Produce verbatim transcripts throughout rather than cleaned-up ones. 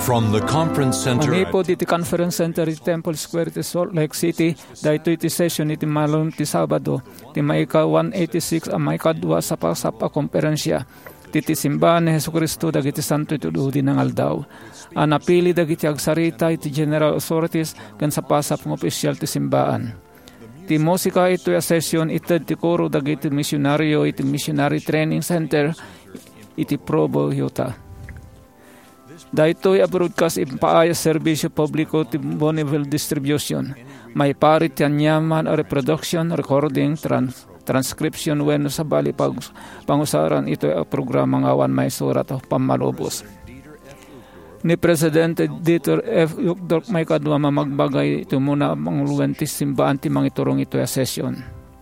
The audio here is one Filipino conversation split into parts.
From the conference center Manipo at diti Conference Center iti Temple Square iti Salt Lake City, dahito iti session iti malum ti Sabado, ti maika one eighty-six a maika dua sapa-sapa komperensya, titi simbahan ni Hesus Kristo dagiti santo iti ududi ng aldaw. Anapili dagiti agsarita iti general authorities ken sapasap ng opisyal ti simbahan. Ti musika ito a session ited ti koro dagiti misyonaryo iti Missionary Training Center iti Provo, Utah. Dahito'y a-broadcast ipaaya serbisyo publiko ti Bonneville Distribution. May parit yan yaman o reproduction, recording, trans transcription when sa bali pag pangusaran ito'y a programang awan may surat o pamalubos. Ni Presidente Dieter F. Uchtdorf may kadwa mamagbagay ito muna manguluan ti simbaan ti mangiturong ito'y a session.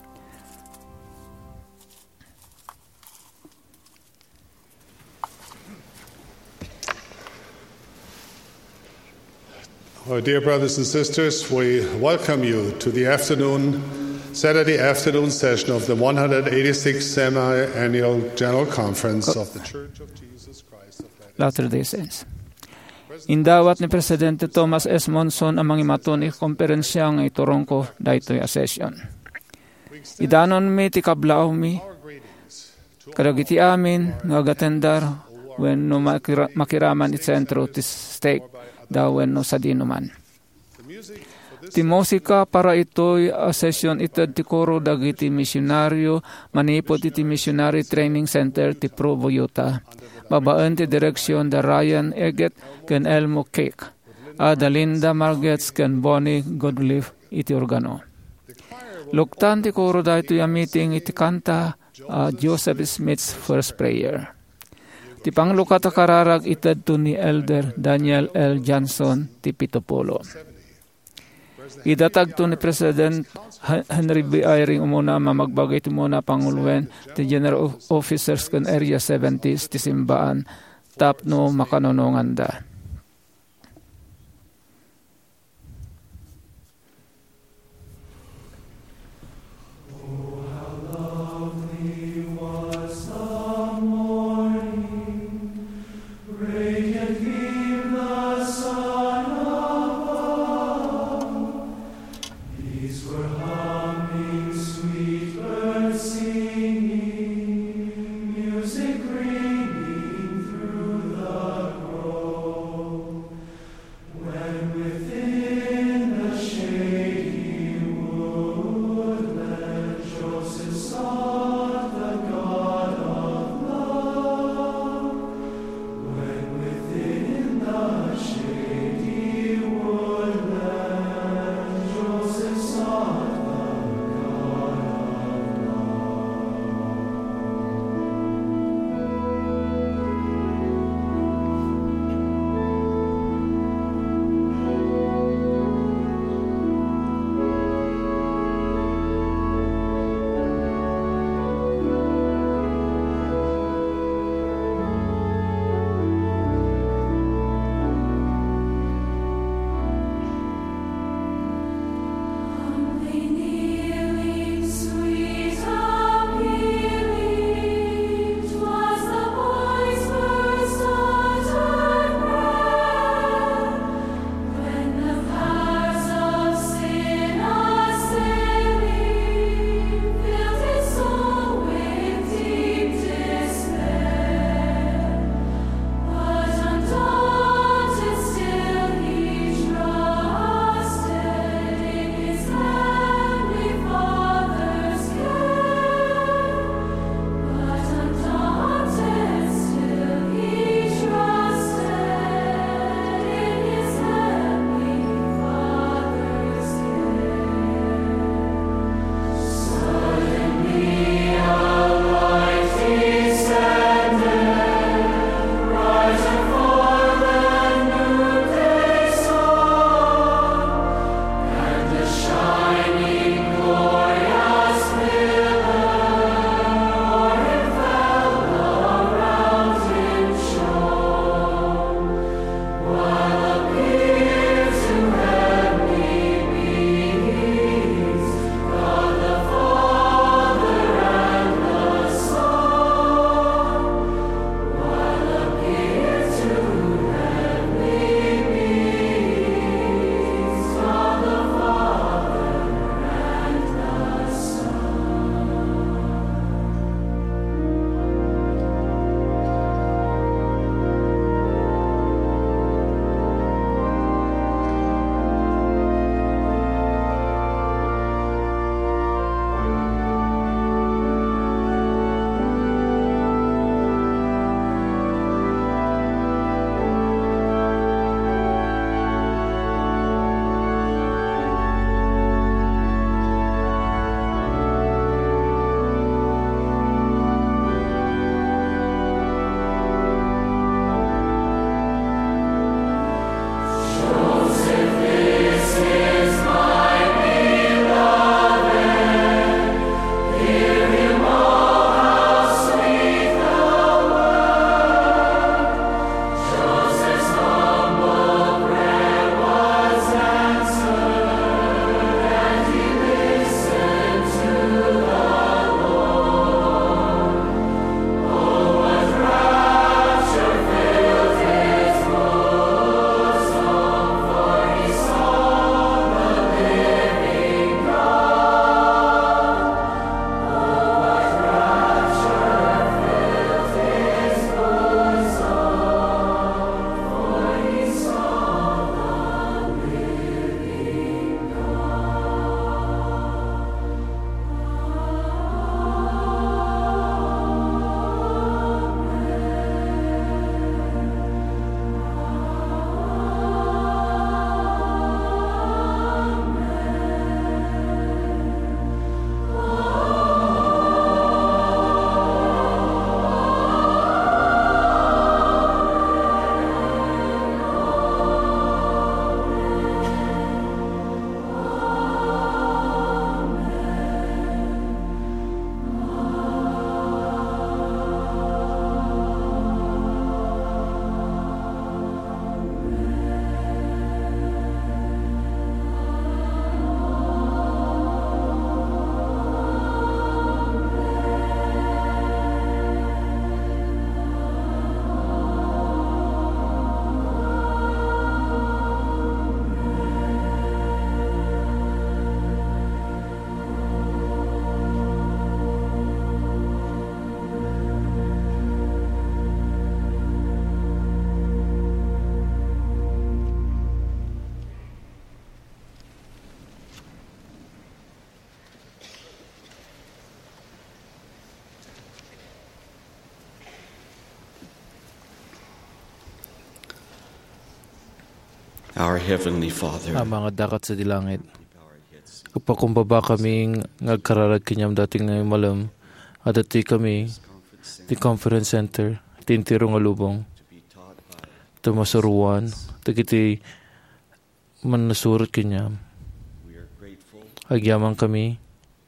Our dear brothers and sisters, we welcome you to the afternoon, Saturday afternoon session of the one hundred eighty-sixth Semi-Annual General Conference of the Church of Jesus Christ of Latter-day Saints. Indawat ni Presidente Thomas S. Monson ang mga imaton i-komperensya ng iturong ko dahito'y a session. Idanon mi ti kablaw mi, kadagiti amin, ngagatendar, when no makira, makiraman it sentro ti stake, dawen no sa dinuman. Ti musika para ito'y a session ited ti koro dagiti misyonaryo manipot iti Missionary Training Center ti Provo, Utah. Babaan ti direksyon da Ryan Eget ken Elmo Cake. Ada Linda Margets ken Bonnie Godliff iti organo. Luktan ti koro da ito'y a meeting iti kanta uh, Joseph Smith's First Prayer. Ti panglukat a kararag ited to ni Elder Daniel L. Johnson ti Pitopolo. Idatag to ni President Henry B. Eyring umuna mamagbagay ti muna pangulwen ti General Officers kan Area seventies ti simbaan tapno makanonongan da. Music ringing through the grove. Our Heavenly Father, ang mga dakat sa dilangit. Kapakumbaba kami ngagkararag kinyam dating ngayon malam at ati kami di conference center tintirong alubong tumasuruan tagiti manasurot kinyam agyaman kami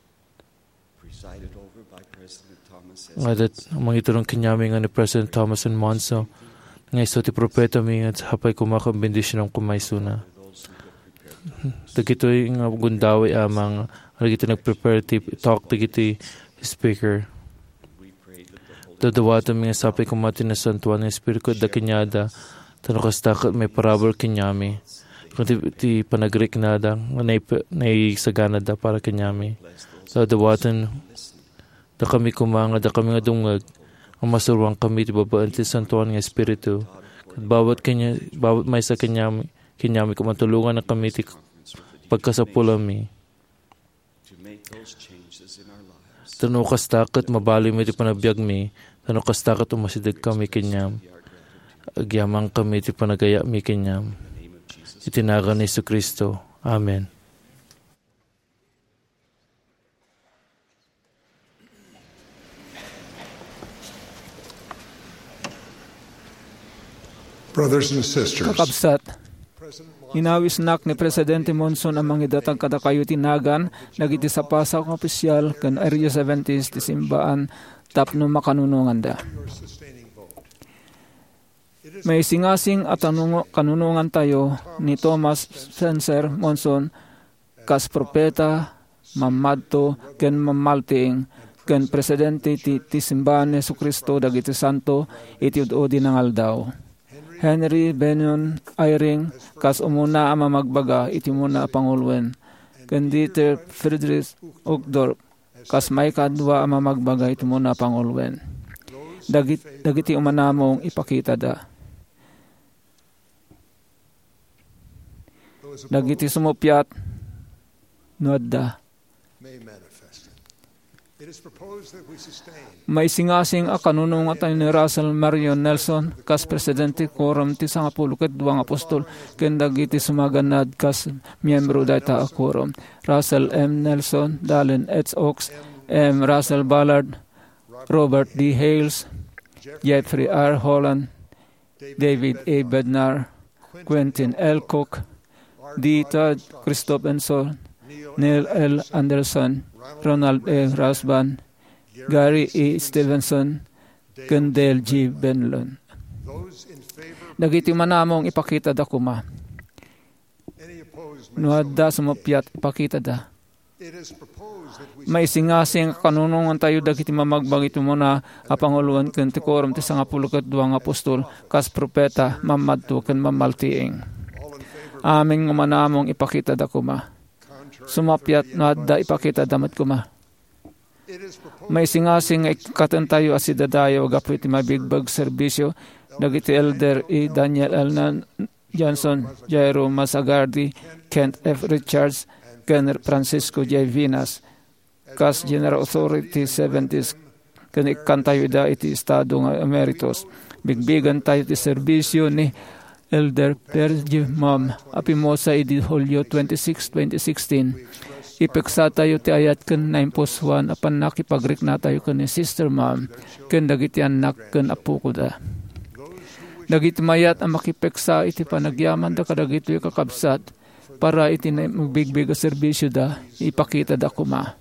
ngadat mangiturong kinyami nga ni President Thomas and Monso nga iso ti propeta mi at hapay kumakang bendisyon ng kumaysuna. Dagitoy nga gundawi amang dagito nag-prepare ti talk dagiti speaker. Dadawatan mi nga sapay kumati na santuan ng Espiritu da kinyada tanukastakot may parabol kinyami. Kung ti, ti panagrik na da naisagana da para kinyami. Dadawatan da kami kumanga da kami nga dungag ang masuruang kami ti babaan ti santuan ng Espiritu. At bawat kanya bawat may sa kinyami kinyami kumatulungan na kami ti pagkasapulami. Tanukas takot mabali mi ti panabiyag mi, tanukas takot umasidag kami kinyam. Agyamang kami ti panagaya mi kinyam. Itinaga ni Jesu Kristo. Amen. Brothers and sisters, Kakabsat, inawis nak ni Presidente Monson ang mga datang kada kayo tinagan, nagiti sa pasak ng opisyal kan Area seventies ti simbaan tapno makanunungan da. May singasing at anungo, kanunungan tayo ni Thomas Spencer Monson kas propeta, mamadto, ken mamalting, ken Presidente ti, ti simbaan ni Jesu Kristo dagiti santo iti udodi ng aldaw. Henry Benyon Eyring kas umuna ama magbaga iti muna pangulwen. Ken Dieter Friedrich Uchtdorf kas may kadwa ama magbaga iti muna pangulwen. Dagit dagiti umanamong ipakita da. Dagiti sumupyat nuadda. May singasing a kanunungan tayo ni Russell Marion Nelson kas Presidente Quorum ti sangapulukat duwang apostol ken dagiti sumaganad kas miyembro dayta a quorum. Russell M. Nelson, Dallin H. Oaks, M. Russell Ballard, Robert D. Hales, Jeffrey R. Holland, David A. Bednar, Quentin L. Cook, D. Todd Christopherson, Neil L. Anderson, Ronald A. Rasban, Gary E. Stevenson, Kendall G. Benlon. Dagiti manamong ipakita da kuma. Nuadda sumapyat ipakita da. May singasing kanunungan tayo dagiti mamagbag ito muna apanguluan ken ti quorum ti sangapulukat duwang apostol kas propeta mamadto ken mamaltiing. Aming manamong ipakita da kuma. Sumapyat na adda ipakita damat kuma. May singasing ikatan tayo asidadayo gapu iti mabigbag serbisyo dagiti elder E. Daniel L. Johnson, Jairo Masagardi, Kent F. Richards, Ken Francisco J. Vinas, kas General Authority seventies, ken ikan tayo da iti estado nga emeritus. Bigbigan tayo iti serbisyo ni Elder Perge Mom, apimosa idi Hulyo twenty-six, twenty sixteen. Ipeksa tayo ti ayat ken nine plus one apan nakipagrik na tayo ken ni Sister Mom, ken dagiti anak ken apo ko da. Dagiti mayat ang makipeksa iti panagyaman da kadagito yung kakabsat para iti magbigbiga serbisyo da, ipakita da kuma.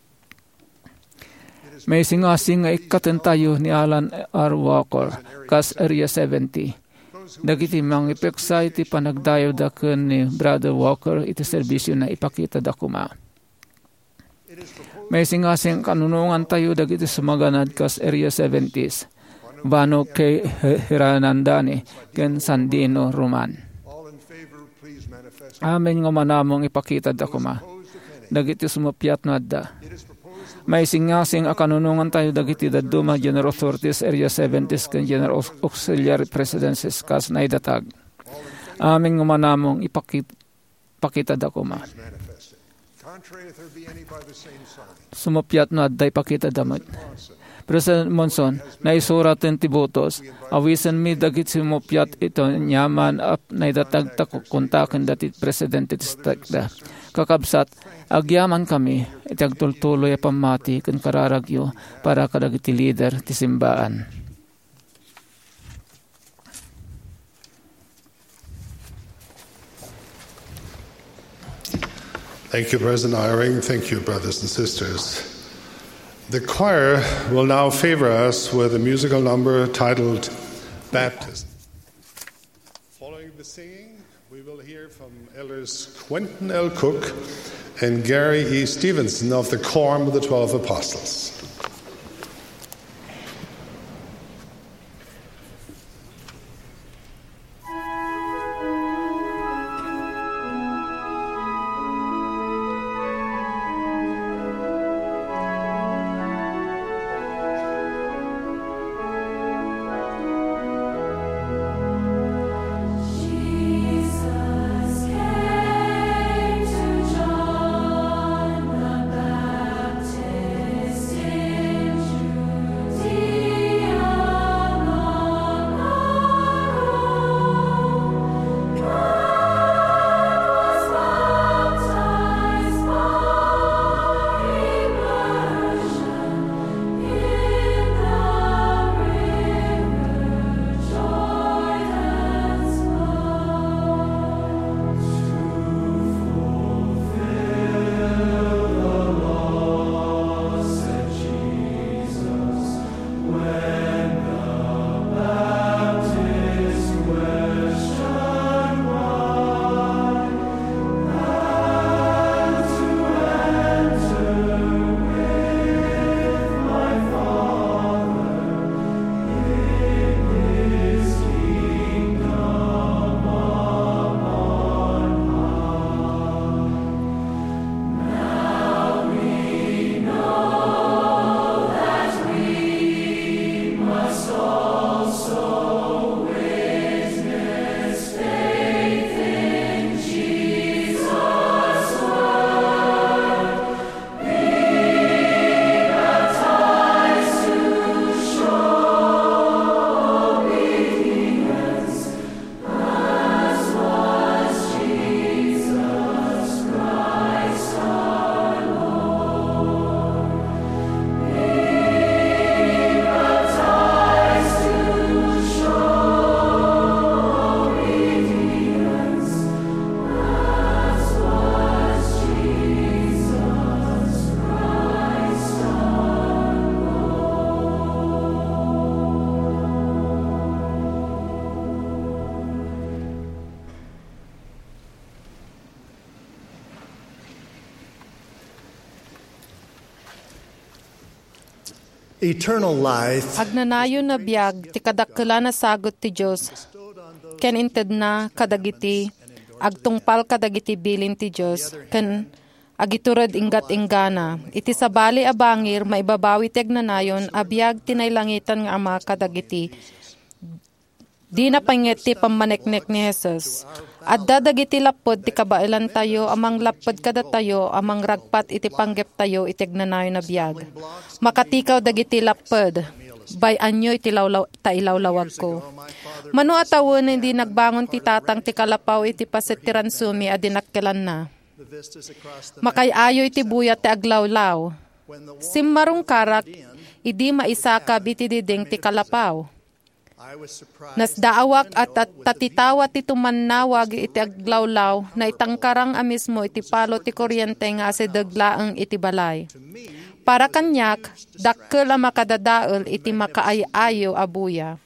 May singasing nga ikaten tayo ni Alan R. Walker, kas Area seventy. Dagiti mang ipeksa iti panagdayo da ken ni Brother Walker iti serbisyo na ipakita da kuma. May singasing kanunungan tayo dagiti sumaganad kas Area seventies. Bano kay Hiranandani ken Sandino Roman. Amen nga manamong ipakita da kuma. Dagiti sumapyat na da. May singasing akanunungan tayo dagiti daduma General Authorities Area seventies ken General Auxiliary Presidencies kas naidatag. Amin nga manamong ipakita pakita da kuma. Sumupyat no adday pakita damot. President Monson, naisuratin ti Butos, awisan mi dagit sumupyat ito nyaman ap naidatagtak kontakin dati Presidente Tistakda. Kakabsat, agyaman kami, itagtultuloy a pamati kan kararagyo para kadagiti leader ti simbaan. Thank you, President Eyring. Thank you, brothers and sisters. The choir will now favor us with a musical number titled Baptism. Following the singing, we will hear from Elders Quentin L. Cook and Gary E. Stevenson of the Quorum of the Twelve Apostles. Eternal life agnanayo na biyag ti kadakkel na sagot ti Dios ken inted na kadagiti agtungpal kadagiti bilin ti Dios ken agiturad inggat inggana iti sabali a bangir maibabawi ti agnanayon a biyag tinaylangitan nga ama kadagiti di na panget ti pammaneknek ni Jesus. Adda dagiti lapod ti kabailan tayo, amang lapod kada tayo, amang ragpat iti panggep tayo, iti agnanayo na biyag. Makatikaw dagiti lapod, bay anyo iti lawlaw, ta ilawlawag ko. Mano atawon hindi nagbangon ti tatang ti kalapaw iti paset ti ransumi a dinakkelan na. Makayayo iti buyat ti aglawlaw. Simmarong karak, idi maisakab iti diding ti kalapaw. Nasdaawak at, at tatitawat iti tumannawag iti aglawlaw na itangkarang amismo iti palo ti kuryente nga ase daglaang iti balay. Para kanyak, dakkel a makadadaol iti makaayayo abuya.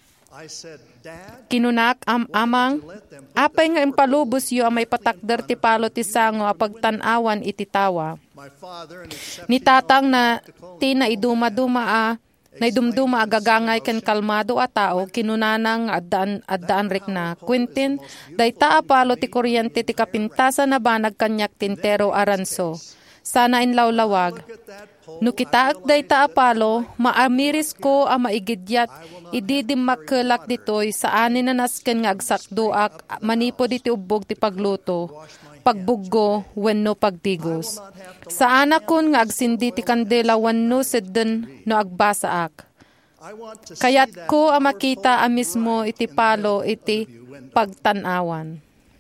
Kinunak am amang, apay nga impalubos yu amay patakder ti palo ti sango a pagtanawan iti tawa. Ni tatang na tina iduma-duma a naidumduma agagangay ken kalmado a tao kinunanang addaan addaan rek na Quentin dayta apalo ti kuryente ti kapintasan na banag kanyak tintero aranso sana inlawlawag no kitaak dayta apalo maamiris ko a maigidyat ididim makkelak ditoy sa anin na nasken nga agsakduak manipod iti ubbog ti pagluto pagbuggo wenno pagtigos. Sa anak kun nga agsindi ti kandela wenno sedden no agbasaak. Kayat ko ang makita a mismo iti palo iti pagtanawan.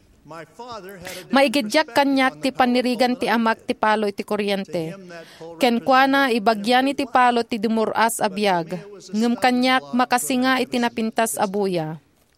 Maigidyak kanyak ti panirigan ti amak ti palo iti kuryente. Ken kuana ibagyan iti palo ti dumuras a biyag. Ngem kanyak makasinga iti napintas a buya.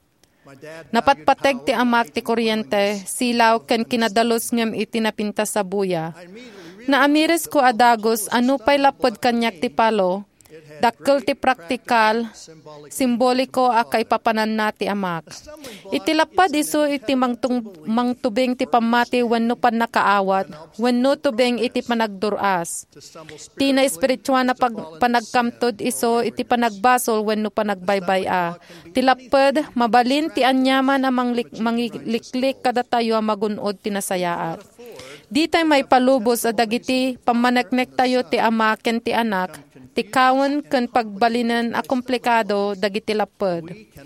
Napatpateg ti amak ti kuryente, silaw ken kinadalos ngem iti napintas a buya. Naamiris ko adagos ano pay lapod kanyak ti palo. Dakkel ti praktikal, simboliko akay papanan na ti amak. Iti lapad iso iti mangtung, mangtubing ti pamati wenno pan nakaawat, wenno tubing iti panagduras. Ti na espiritual na pag, panagkamtod iso iti panagbasol wenno panagbaybay a. Ti lapad, mabalin ti anyaman amang lik, mangiliklik kada tayo magunod ti nasayaat. Di tayo may palubos a dagiti pamaneknek tayo ti ama ken ti anak, tikawan ken pagbalinan a komplikado dagiti lapad.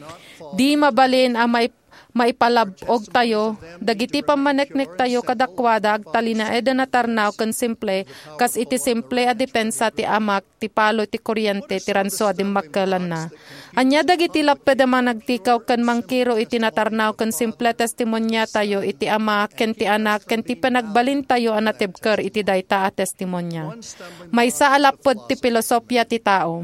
Di mabalin a may maipalabog tayo, dagiti pamaneknek tayo kadakwada agtalina eda natarnaw ken simple, kas iti simple a depensa ti amak, ti palo, ti kuryente, ti ranso a dimmakkelan na. Anya dagiti lapad a managtikaw ken mangkiro iti natarnaw ken simple testimonya tayo iti ama ken ti anak ken ti panagbalin tayo a natibker iti dayta a testimonya. Maysa a lapad ti filosofya ti tao.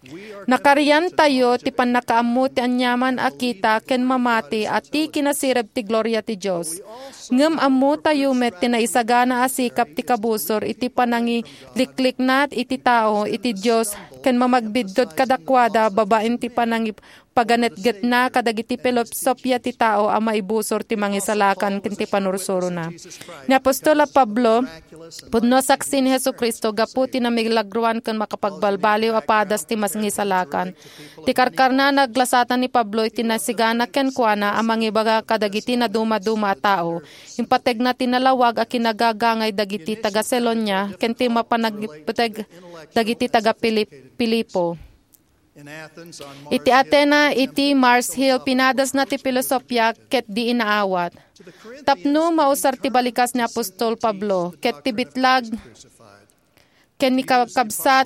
Nakarian tayo ti panakaammo ti anyaman akita ken mamati at ti kinasireb ti gloria ti Dios. Ngem ammo tayo met ti naisagana a sikap ti kabusor iti panangi liklik nat iti tao iti Dios ken mamagbidot kadakwada babaen ti panangi paganetget na kadagiti filosofya ti tao a maibusor ti mangisalakan ken ti panursuro na. Ni Apostola Pablo pudno saksi ni Jesucristo gapu ti namilagruan ken makapagbalbaliw a padas ti masngisalakan. Ti karkarna naglasatan ni Pablo iti nasigana ken kuana a mangibaga kadagiti na duma-duma a tao. Impateg na tinalawag a kinagagangay dagiti taga Selonia ken ti mapanagpateg dagiti taga Pilipo. Iti Atena, iti Mars Hill, pinadas na ti filosofya ket di inaawat. Tapno mausar ti balikas ni Apostol Pablo, ket ti bitlag, ken ni kakabsat,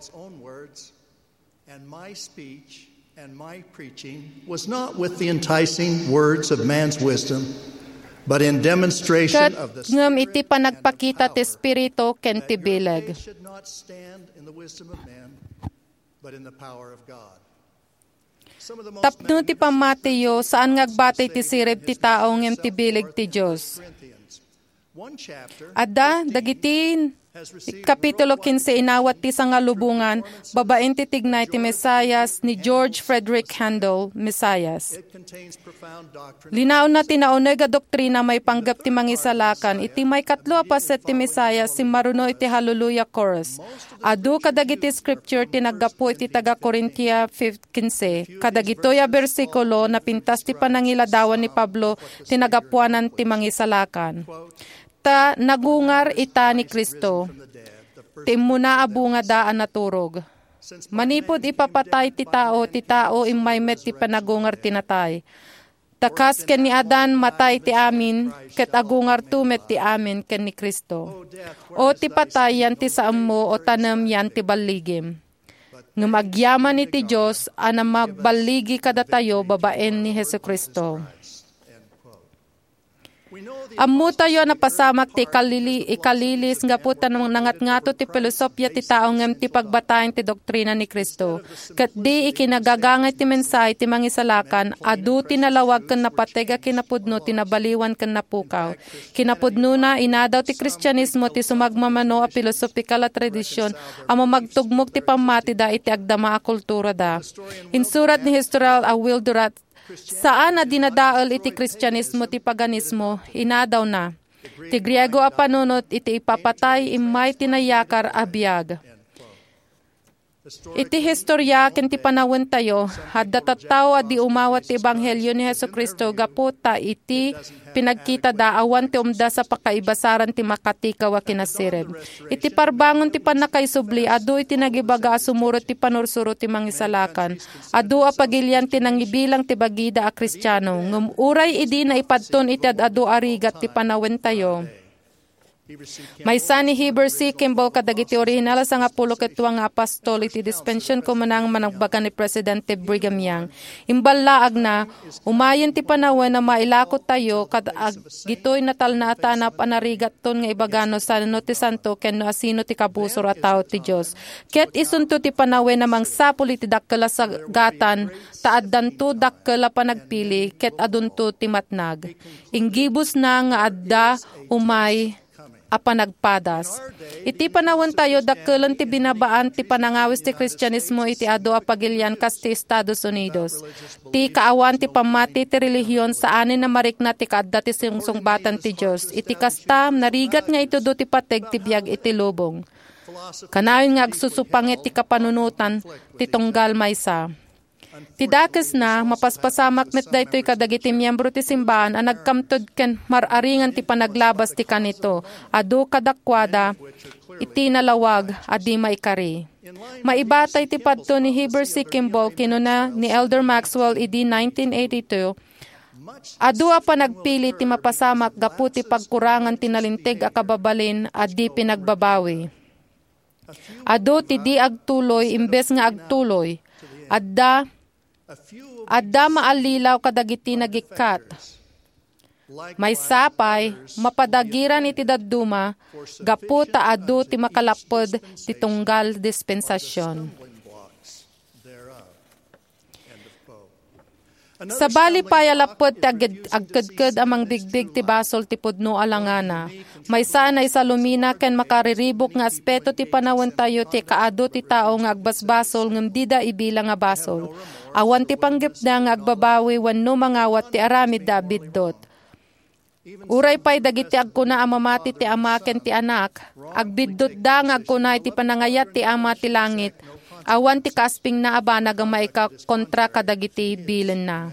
and my speech and my preaching was not with the enticing words of man's wisdom, but in demonstration of the ngem iti panagpakita ti Espiritu ken ti bileg. should not stand in the wisdom of man, but in the power of God. Some of the most Tapno ti pamatiyo, saan ngagbatay ti sireb ti tao ngem ti bileg ti Dios. Corinthians. One chapter Adda, dagiti Kapitulo quince, inawat ti sangalubungan, babaen ti tignay ti Mesayas ni George Frederick Handel, Mesayas. it contains profound doctrine. Linaw na tinaunay ga doktrina may panggap ti mangisalakan, iti may katlo apaset ti Mesayas, si maruno iti Hallelujah Chorus. Adu kadagiti scripture tinaggapo iti taga Corinthia quince, kadagitoya bersikulo na pintas ti panangiladawan ni Pablo tinagapuanan ti mangisalakan. Ta nagungar ita ni Kristo, timuna abunga daan naturog. Manipod ipapatay ti tao, ti tao imaymet ti panagungar tinatay. Takas ken ni Adan matay ti amin, ket agungar tumet ti amin ken ni Kristo. O ti patay yan ti saammo o tanem yan ti baligim. Ngem agyaman ni ti Dios ana magbaligi kada tayo babaen ni Jesucristo. Ammo tayo na pasamak ti ikalili, ikalilis nga po tanong nangat-ngato ti filosofya ti tao ngem ti pagbatayan ti doktrina ni Kristo. Kat di ikinagagangay ti mensahe ti mangisalakan, adu tinalawag ken napatega kinapudno tinabaliwan ken napukaw. Kinapudno na inadaw ti Kristyanismo ti sumagmamano a filosofikal a tradisyon amo magtugmok ti pamati da iti agdama a kultura da. Insurat ni Historial a Will Durant, saan na dinadaal iti Kristyanismo ti paganismo, inadaw na. Ti Griego a panunot iti ipapatay imay tinayakar a biyag. Iti historya ken ti panawon tayo, hadda tattao adi umawat ti ebanghelyo ni Jesucristo gapu ta iti pinagkita da awan ti umda sa pakaibasaran ti makatikaw a kinasirib. Iti parbangon ti panakaisubli adu iti nagibaga sumurot ti panursuro ti mangisalakan. Adu a pagilyan ti nangibilang ti bagida a Kristiyano. Ngum uray idi na ipadton iti adu arigat ti panawon tayo. May sani Heber si Kimball kadagiti orihinal sa nga pulo ketwa nga apostol iti dispensyon ko manang managbaga ni Presidente Brigham Young. Imbalaag na, umayon ti panawin na mailakot tayo kad gito'y natal na atanap anarigat ton nga ibagano sa no ti santo ken no asino ti kabusor at tao ti Diyos. Ket isunto ti panawin na mangsapul iti dakkala sa gatan, taaddan to dakkala panagpili, ket adunto ti matnag. Inggibus na nga adda umay apa nagpadas. Iti panawon tayo dakkelan ti binabaan ti panangawis ti Kristyanismo iti adu a pagilyan kas ti Estados Unidos. Ti kaawan ti pamati ti relihiyon sa anin na marikna ti kaadda ti sungsungbatan ti Dios. Iti kastam narigat nga ito do ti pateg ti biag iti lubong. Kanawin nga agsusupangit ti kapanunutan ti tunggal maysa. Ti dakes na, mapaspasamak met daytoy kadagiti miyembro ti simbahan ang nagkamtod ken mararingan ti panaglabas ti kanito. Adu kadakwada, iti nalawag, adi maikari. Maibatay ti padto ni Heber C. Kimball kinuna ni Elder Maxwell idi nineteen eighty-two. Adu a panagpili ti mapasamak gapu ti pagkurangan ti nalintig a kababalin adi pinagbabawi. Adu ti di agtuloy imbes nga agtuloy. Adda Adda maalilaw kadagiti nagikat. May sapay, mapadagiran iti dadduma, gapu ta adu ti makalapod ti tunggal dispensasyon. Sa bali pa yalapod ti agkadkad amang bigbig ti basol ti pudno alangana. May sana isa lumina ken makariribok nga aspeto ti panawon tayo ti kaado ti tao nga agbasbasol ngem dida ibilang nga basol. Awan ti panggipda nga agbabawi wenno mangawat ti aramid da biddot. Uray pay dagiti agkuna amamati ti ama ken ti anak, agbiddot da nga agkuna iti panangayat ti ama ti langit. Awan ti kasping na abanag ang maika kontra kadagiti bilen na.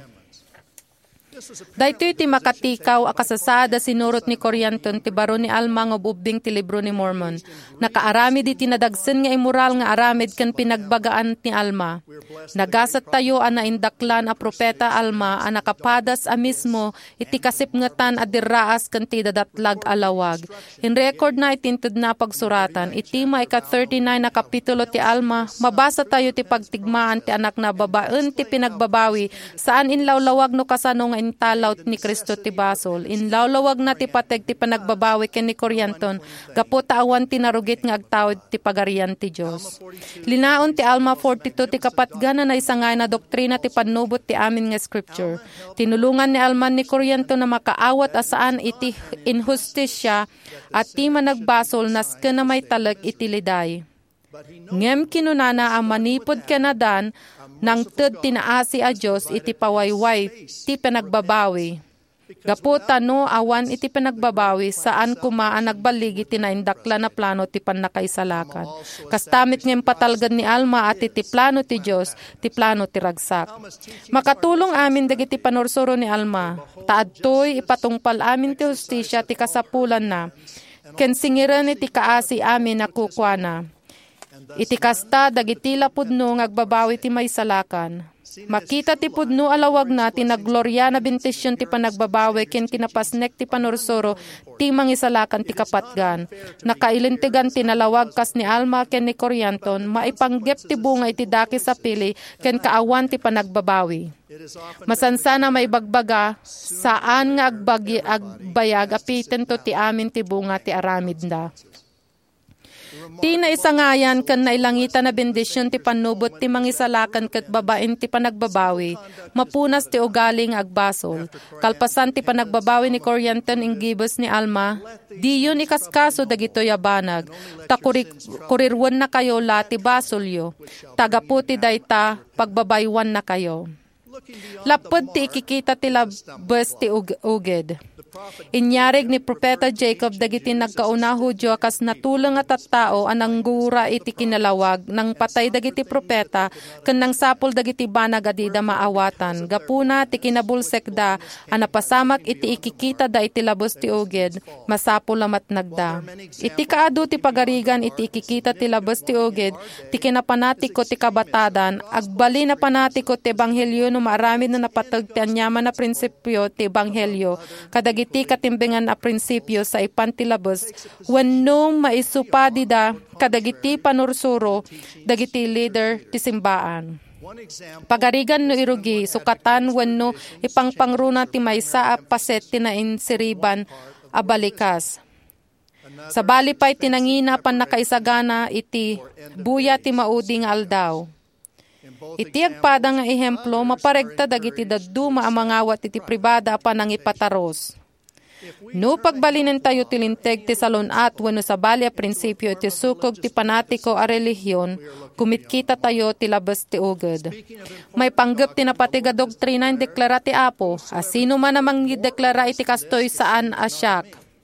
Daytoy ti makatikaw a kasasada sinurot ni Corianton ti baro ni Alma nga ubing ti libro ni Mormon. Nakaaramid iti nadagsen nga immoral nga aramid ken pinagbagaan ni Alma. Nagasat tayo a naindaklan a propeta Alma a nakapadas a mismo iti kasipngetan a dirraas ken ti dadatlag alawag. In record na itintud na pagsuratan iti maika thirty-nine na kapitulo ti Alma, mabasa tayo ti pagtigmaan ti anak na babaen ti pinagbabawi saan inlawlawag no kasano nga talawt ni Kristo ti basol. Inlawlawag na ti pateg ti panagbabawi ken ni Corianton, gapu taawan ti narugit nga agtawid ti pagarian ti Dios. Linaon ti Alma forty-two ti kapatgan na isangay na doktrina ti panubot ti amin nga scripture. Tinulungan ni Alma ni Corianton na makaawat asaan iti inhustisya at ti managbasol nasken na may talag iti liday. Ngem kinunana ang manipod kanadan nang ted tinaasi a Diyos iti pawayway ti panagbabawi. Gapu tano awan iti panagbabawi saan kumaan nagbaligi ti naindakla na plano ti panakaisalakan. Kastamit ngem patalgad ni Alma at iti plano ti Diyos, ti plano ti ragsak. Makatulong amin dagiti panursuro ni Alma. Taadtoy ipatungpal amin ti hustisya ti kasapulan na. Ken singiran iti kaasi amin na kukwana. Iti kasta dagiti lapudno ngagbabawi ti maysalakan. Makita ti pudno alawag na ti nagglorya na bentisyon ti panagbabawi ken kinapasnek ti panursuro ti mangisalakan ti kapatgan. Nakailintigan ti nalawag kas ni Alma ken ni Corianton maipanggep ti bunga iti daki sa pili ken kaawan ti panagbabawi. Masansana may bagbaga saan nga agbagi, agbayag apiten to ti amin ti bunga ti aramid da. Ti naisangayan kan nailangita na bendisyon ti panubot ti mangisalakan ket babaen ti panagbabawi. Mapunas ti ugaling agbasol. Kalpasan ti panagbabawi ni Corianton inggibos ni Alma. Diyon ikaskaso dagito yabanag. Ta kurirwan na kayo lati basolyo. Tagaputi dayta pagbabaywan na kayo. Lapod ti ikikita ti labes ti uged. Inyarig ni Propeta Jacob dagiti nagkauna Hudyo kas natulang at tattao anang gura iti kinalawag nang patay dagiti propeta ken nang sapol dagiti banag adida maawatan. Gapuna ti kinabulsek da anapasamak iti ikikita da iti labos ti uged masapol lamat nagda. Iti kaadu ti pagarigan iti ikikita ti labos ti uged ti kinapanatiko ti kabatadan agbali na panatiko ti ebanghelyo no maarami na napatag ti anyaman na prinsipyo ti ebanghelyo kadag iti katimbengan a prinsipyo sa ipantilabos wenno maisupadi da kadagiti panursuro dagiti leader ti simbaan. Pagarigan no irugi sukatan wenno ipangpangruna ti maysa a paset ti nainsiriban a balikas. Sa bali pa'y tinangina pan nakaisagana iti buya ti mauding aldaw. Iti agpada nga ehemplo maparegta dagiti daddu maamangawat iti pribada apan nang ipataros. No pagbalinen tayo tilinteg ti salunat wenno sa bali a prinsipyo iti sukog ti panatiko a relihiyon kumitkita tayo ti labas ti uged. May panggep ti napatiga doktrina in deklara ti Apo asino man namang ideklara iti kastoy saan asyak.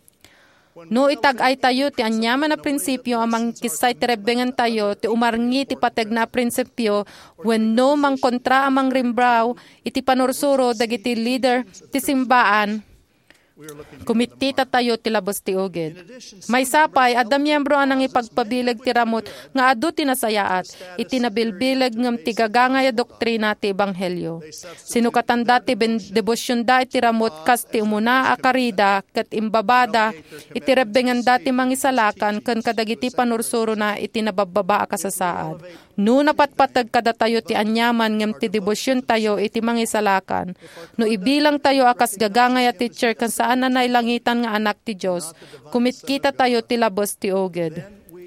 No itag-ay tayo ti anyaman na prinsipyo amang kisay ti rebengan tayo ti umarngi ti pateg na prinsipyo wenno mang kontra amang rimbraw iti panursuro dagiti leader ti simbaan kumitita tayo ti labos ti uged. May sapay adda miyembro anang ipagpabileg ti ramot nga adu ti nasayaat iti nabilbileg ngem ti gagangay a doktrina ti ebanghelyo. Sinukatanda ti debosyon da iti ramot kas ti umuna a karida ket imbabada iti rebengan da ti mangisalakan ken kadagiti panursuro na iti nabababa a kasasaad. No napatpatag kada tayo ti anyaman ngem ti debosyon tayo iti mangisalakan. No ibilang tayo akas gagangay a teacher kan saan na nailangitan nga anak ti Diyos, kumitkita tayo ti labos ti uged.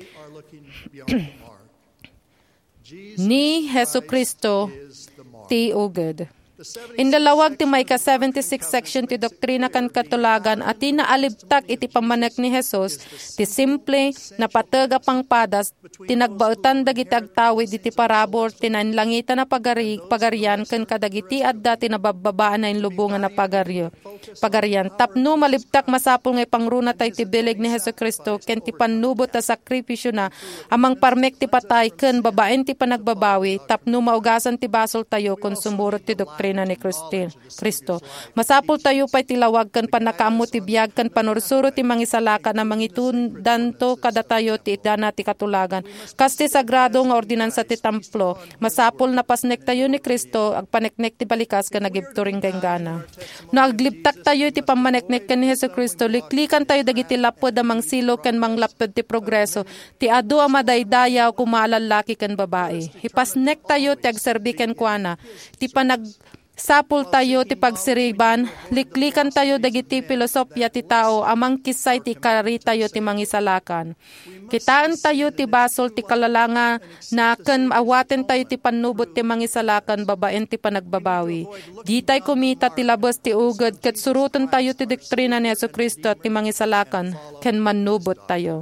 Ni Hesu Kristo ti uged. Indalawag ti may ka seventy-six section ti doktrina kan katulagan at inaalibtak iti pamanek ni Jesus ti simple na patag a pangpadas tinagbautan dagiti agtawid iti parabor tinanlangitan na pagari pagarian ken kadagiti adda tinabababaan na inlubungan na pagaryo pagarian tapno malibtak masapol nga pangruna tay ti bileg ni Jesucristo ken ti panubot a sakripisyo na amang parmek ti patay ken babaen ti panagbabawi tapno maugasan ti basol tayo kon sumurot ti doktrina na ni Kristo. Masapul tayo pa'y tilawag kan panakaammo ti biyag kan panursuro ti mangisalaka na mangitundan to kada tayo ti dana ti katulagan. Kas ti sagrado nga ordinansa ti templo, masapul na pasnek tayo ni Kristo ag paneknek ti balikas kan nagibturing ganggana. No aglibtak tayo ti pamaneknek kan ni Jesucristo, liklikan tayo dagiti lapod amang silo kan manglapod ti progreso, ti adu a madaydayaw kumalalaki kan babae. Hipasnek tayo ti agserbi ken kuana, ti panag sapul tayo ti pagsiriban, liklikan tayo dagiti filosofya ti tao, amang kisay ti kari tayo ti mangisalakan. Kitaan tayo ti basol ti kalalanga na ken awaten tayo ti panubot ti mangisalakan babaen ti panagbabawi. Di tayo kumita ti labos ti ugod ket surutan tayo ti doktrina ni Jesucristo ti mangisalakan ken manubot tayo.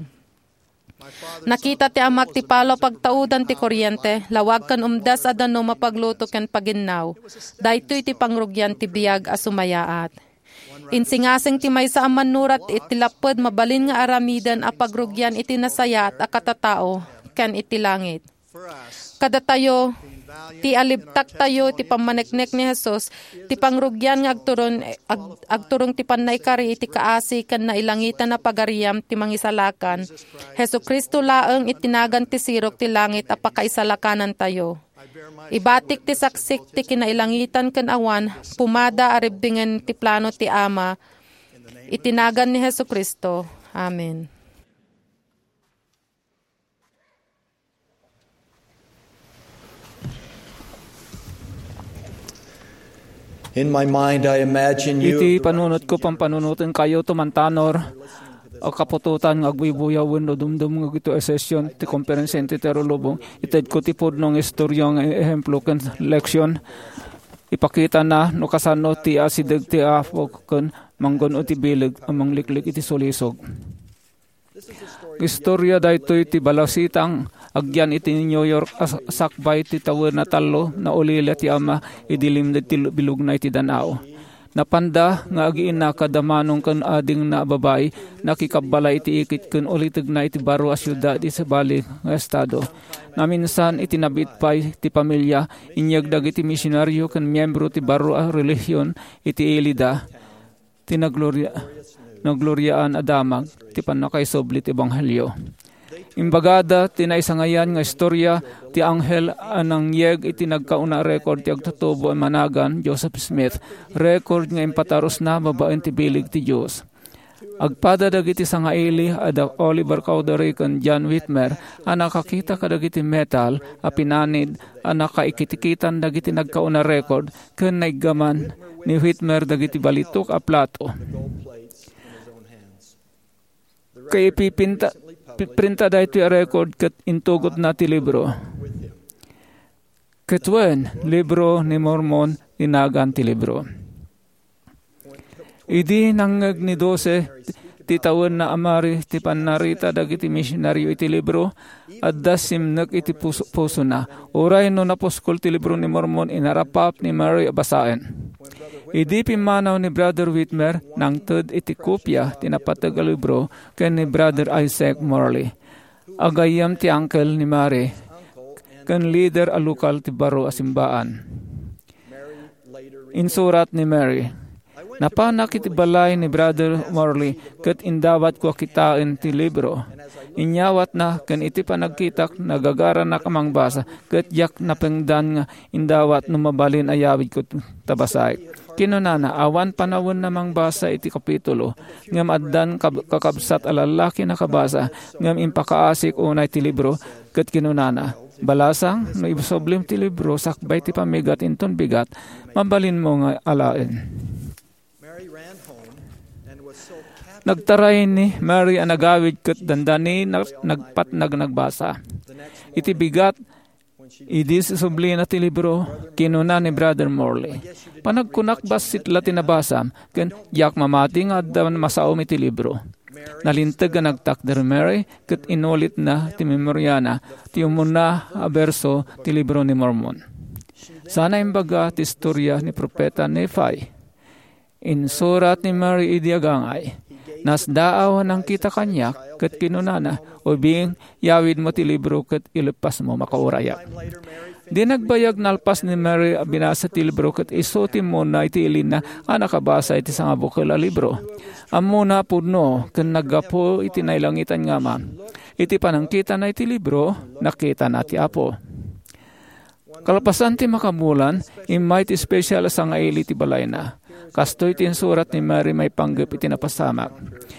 Nakita ti amak ti palo pagtaudan ti kuryente, lawag kan umdas adano mapagluto ken paginnaw. Daytoy ti pangrugyan ti biyag a sumayaat. Insingasing ti maysa a manurat iti lapod mabalin nga aramidan a pagrugyan iti nasayat a katatao ken iti langit. Kada tayo ti alibtak tayo ti pamaneknek ni Jesus ti pangrugyan nga agturon ag, agturong ti pannaikari iti kaasi ken nailangitan na pagariam ti mangisalakan. Jesucristo laeng itinagan ti sirok ti langit a pakaisalakanan tayo. Ibatik ti saksik ti kinailangitan ken awan pumada a rebingen ti plano ti Ama itinagan ni Jesucristo. Amen. In my mind, I imagine you. Iti panunot ko pampanunutin kayo tumantanor o kapututan ng agbibuyaw wenno dumdum ng ito session ti konferensya ti terolubong ited ko ti pudnong istorya ng ehemplo ken leksyon ipakita na no kasano ti asideg ti afo ken manggon o ti bileg amang liklik iti solisog. Istorya daytoy ti balasitang agyan iti New York as sakbay ti tawer na talo na ulila ti ama idilim ti bilog na iti danao. Napanda nga agiin na kadamanong kan ading na babae nakikabala iti ikit kun ulitag na iti baro a syudad iti bali nga estado. Naminsan iti nabit pa iti pamilya inyag dagiti misyonaryo kan miyembro ti baro a relihiyon iti Elida tinagloria nagloryaan adamag ti panakaisobli ti ebanghelyo. Imbagada tinaisangayan nga istorya ti anghel anang yeg iti nagkauna record ti agtutubo ang managan Joseph Smith, record nga impataros na babaen ti bilig ti Diyos. Agpada dagiti sangaili ada Oliver Cowdery ken John Whitmer ang nakakita kadagiti metal a pinanid ang nakaikitikitan dagiti nagkauna record ken naiggaman ni Whitmer dagiti balitok a plato. Kay ipipinta printa dahito yung record kat intugot na ti libro. Katwen, libro ni Mormon, tinagan ti libro. Idi nangag ni dose, ti tawon na amari, ti panarita dagiti misyonaryo iti libro, at dasimnak iti puso, puso na. Uray no naposkol ti libro ni Mormon, inarapap ni Mary abasaen. Idi pimanaw ni Brother Whitmer nang tud iti kopya tinapatag a libro ken ni Brother Isaac Morley. Agayam ti uncle ni Mary ken leader a lokal ti baro a simbaan. Insurat ni Mary, napanak iti balay ni Brother Morley ket indawat ko kitain ti libro. Inyawat na ken iti panagkitak nagagara na kamang basa ket yak napengdan nga indawat no mabalin ayawid ko tabasay. Kinunana awan panawon namang basa iti kapitulo ngem addan kakabsat a lalaki na kabasa ngem impakaasik unay ti libro ket kinunana balasang no ibsoblim ti libro sakbay ti pamigat inton bigat mabalin mo nga alaen. Nagtaray ni Mary ang nagawid ket dandani nagpatnag nagbasa. Iti bigat idi subli na ti libro kinuna ni Brother Morley. Panagkunakbas sitla tinabasam ken yak mamati nga addan masaom iti libro. Nalintag nga nagtakder Mary ket inulit na ti memoryana ti umuna a berso ti libro ni Mormon. Sana imbaga ti istorya ni propeta Nephi. Insurat ni Mary idi agangay. Nas daaw nang kita kanya ket kinunana ubing yawid mo ti libro ket ilepas mo makauraya. Di nagbayag nalpas ni Mary binasa ti libro ket isuti mo na iti ilin na nakabasa iti sanga bukal a libro. Ammo na pudno ken naggapo iti nailangitan nga ma. Iti panangkita na iti libro nakita na ti Apo. Kalpasan ti makamulan imay ti special sanga ili ti balay na. Kastoy ti surat ni Mary may panggap iti napasamak.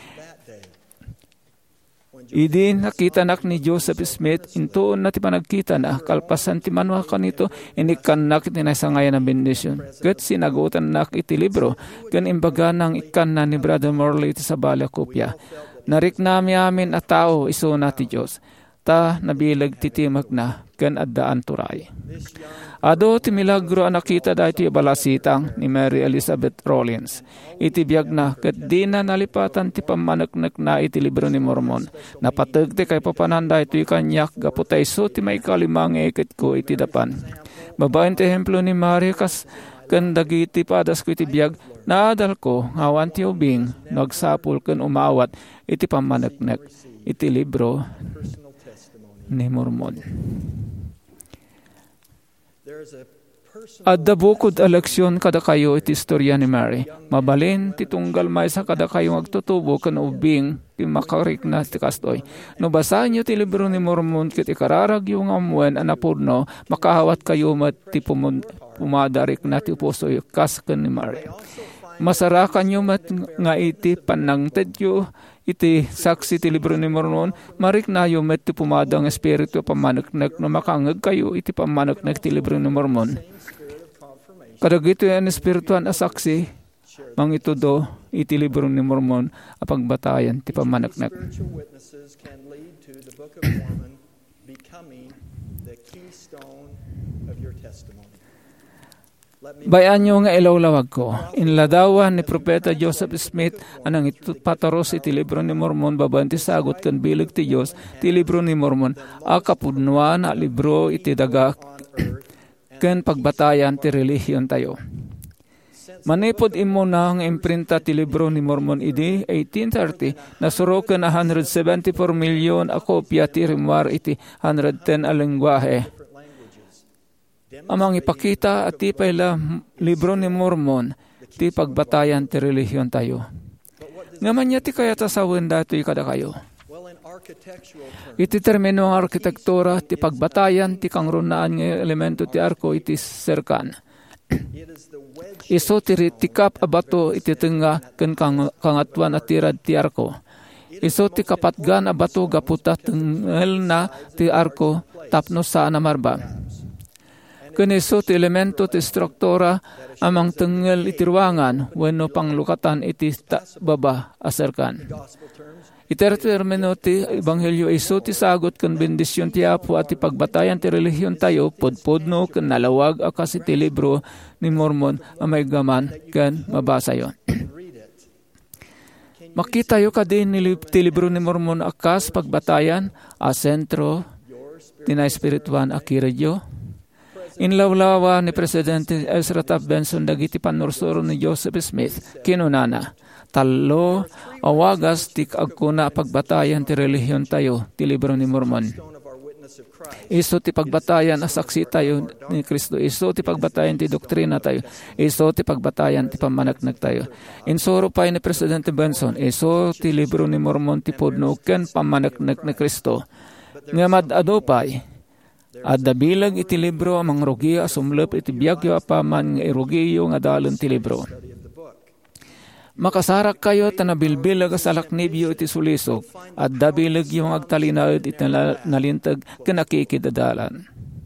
Idi nakita nak ni Joseph Smith intuon na ti panagkita na kalpasan ti manwa kanito inikan nak iti nasangayan na bendisyon. Ket sinagutan nak iti libro ken imbaga nang ikan na ni Brother Morley iti sabala kopya. Narik nami amin a tao iso na ti Diyos. Ta nabilag titimag na ken addaan turay. Ado ti milagro ang nakita dahil ti balasitang ni Mary Elizabeth Rollins. Iti biyag na ket di na nalipatan ti pamanaknak na iti libro ni Mormon. Napatag ti kay papananda iti kanyak gaputay so ti may kalimang iket ko iti dapan. Babaen ti hemplo ni Mary kas ken dagiti padas ko iti biyag naadal ko ngawan ti ubing nagsapul ken umawat iti pamanaknak iti libro ni Mormon. Adda bukod eleksyon kada kayo iti istorya ni Mary. Mabalin ti tunggal may sa kada kayo agtutubo ken ubing ti makarik na ti kastoy. No basahin nyo ti libro ni Mormon ket ikararag yung amwen anapurno makahawat kayo mat ti pumadarik na ti pusoy kas ken ni Mary. Masarakan nyo mat nga iti panangted yo iti saksi ti libro ni Mormon, marik na yung met ti pumadang espiritu pamanaknak no makangag kayo iti pamanaknak ti libro ni Mormon. Kadagito yan espirituan a saksi, mang ito do iti libro ni Mormon a pagbatayan ti pamanaknak. Bayan nyo nga ilawlawag ko. Inladawan ni Propeta Joseph Smith anang pataros iti libro ni Mormon babanti sagot kan bilig ti Diyos ti libro ni Mormon a kapudnuan na libro iti daga ken pagbatayan ti relihiyon tayo. Manipod imo na ang imprinta ti libro ni Mormon idi eighteen thirty nasuro ken one hundred seventy-four milyon a kopya ti rimwar iti one hundred ten a lengguwahe. Amang ipakita at ti payla libro ni Mormon ti pagbatayan ti relihiyon tayo. Ngaman niya ti kaya tasawin dato'y kada kayo. Iti termino ang arkitektura ti pagbatayan ti kangrunaan ng elemento ti arko iti serkan. Iso ti tikap abato iti tenga ken kangatuan at tirad ti arko. Iso ti kapatgan abato gaputa tengel na ti arko tapno sa namarba. Ken iso ti elemento ti struktura amang tengel iti ruangan wenno panglukatan iti baba aserkan. Itertermino ti Ebanghelyo iso ti sagot ken bendisyon ti Apo at ti pagbatayan ti relihiyon tayo podpodno ken nalawag akas iti libro ni Mormon a may gaman ken mabasa yon. Makita yo kadin ni ti libro ni Mormon akas pagbatayan a sentro ti na espirituan a kiredyo. Inlawlawa ni Presidente Ezra Taft Benson dagiti panursuro ni Joseph Smith kinunana. Talo awagas ti agkuna pagbatayan ti relihiyon tayo ti libro ni Mormon. Iso ti pagbatayan a saksi tayo ni Kristo. Iso ti pagbatayan ti doktrina tayo. Iso ti pagbatayan ti pamanagnag tayo. Insuro pa ni Presidente Benson. Iso ti libro ni Mormon ti pudno ken pamanagnag ni Kristo. Ngamad adopay at dabilag iti libro amang rugiyo asumlep iti biyagyo apaman nga irugiyo nga dalon ti libro. Makasarak kayo tanabilbilag sa laknibyo iti sulisog at dabilag yung agtalinaod iti nalintag kinakikidadalan.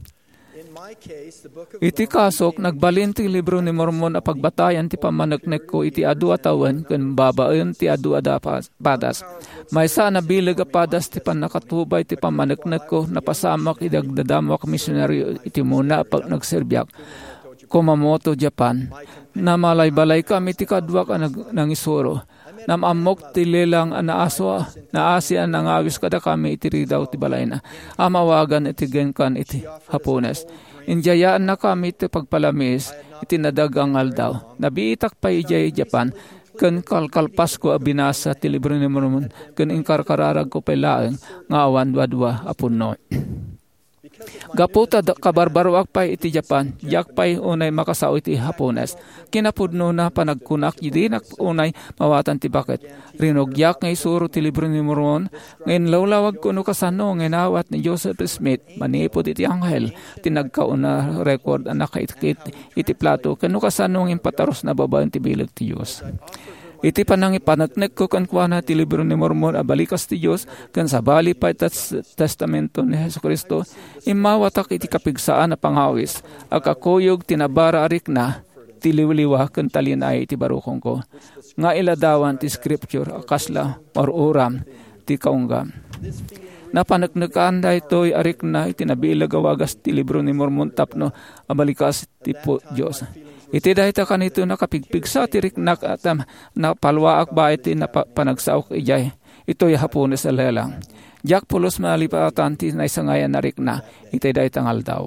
Iti kasok nagbalin ti libro ni Mormon a pagbatayan ti pamanagnek ko iti adu atawan ken babaen ti adu ada padas. Maysa nabilag a padas ti panakatubay ti pamanagnek ko napasamak idagdadamak misyonaryo iti muna pag nagserbyak. Kumamoto, Japan, na malay-balay kami ti kadwa ka nangisuro. Namamok ti lelang anaaso, naasi ang nangawis kada kami iti ridaw ti balay na. Amawagan iti genkan iti Hapones. Injayaan na kami iti pagpalamis, iti nadagangal daw. Nabiitak pa ijay Japan, ken kalkalpas ko abinasa ti libro ni Mormon, ken inkarkararag ko pailaeng nga awan wadwa apunno. Gaputa kabarbarwak pay iti Japan, yak pay unay makasao iti Hapones. Kinapudno na panagkunak, ydi nak unay mawatan ti bakit. Rinogyak ngay suro ti libro ni Mormon, ngayon lawlawag kuno kasano ngay nawat ni Joseph Smith, manipod iti anghel, tinagkauna record anak itikit iti plato, kano kasano ngay pataros na babaan ti bilag ti Diyos. Iti panang ipanagnek ko kankwana ti libro ni Mormon abalikas ti Diyos kan sabali pa its testamento ni Hesus Kristo imawatak iti kapigsaan na pangawis akakuyog tinabara arik na ti liwliwa kan talinay iti barukong ko nga iladawan ti scripture akasla maruram ti kaunggam. Napanagnekaan da ito'y arik na itinabilag awagas ti libro ni Mormon tapno abalikas ti po Diyos. Iti dahil ta kanito nakapigpigsa tirik na atam na palwaak ba iti na panagsaok ijay. Ito'y Hapones sa lelang. Jack pulos malipatan ti na isangayan narik na iti dahil tangal daw.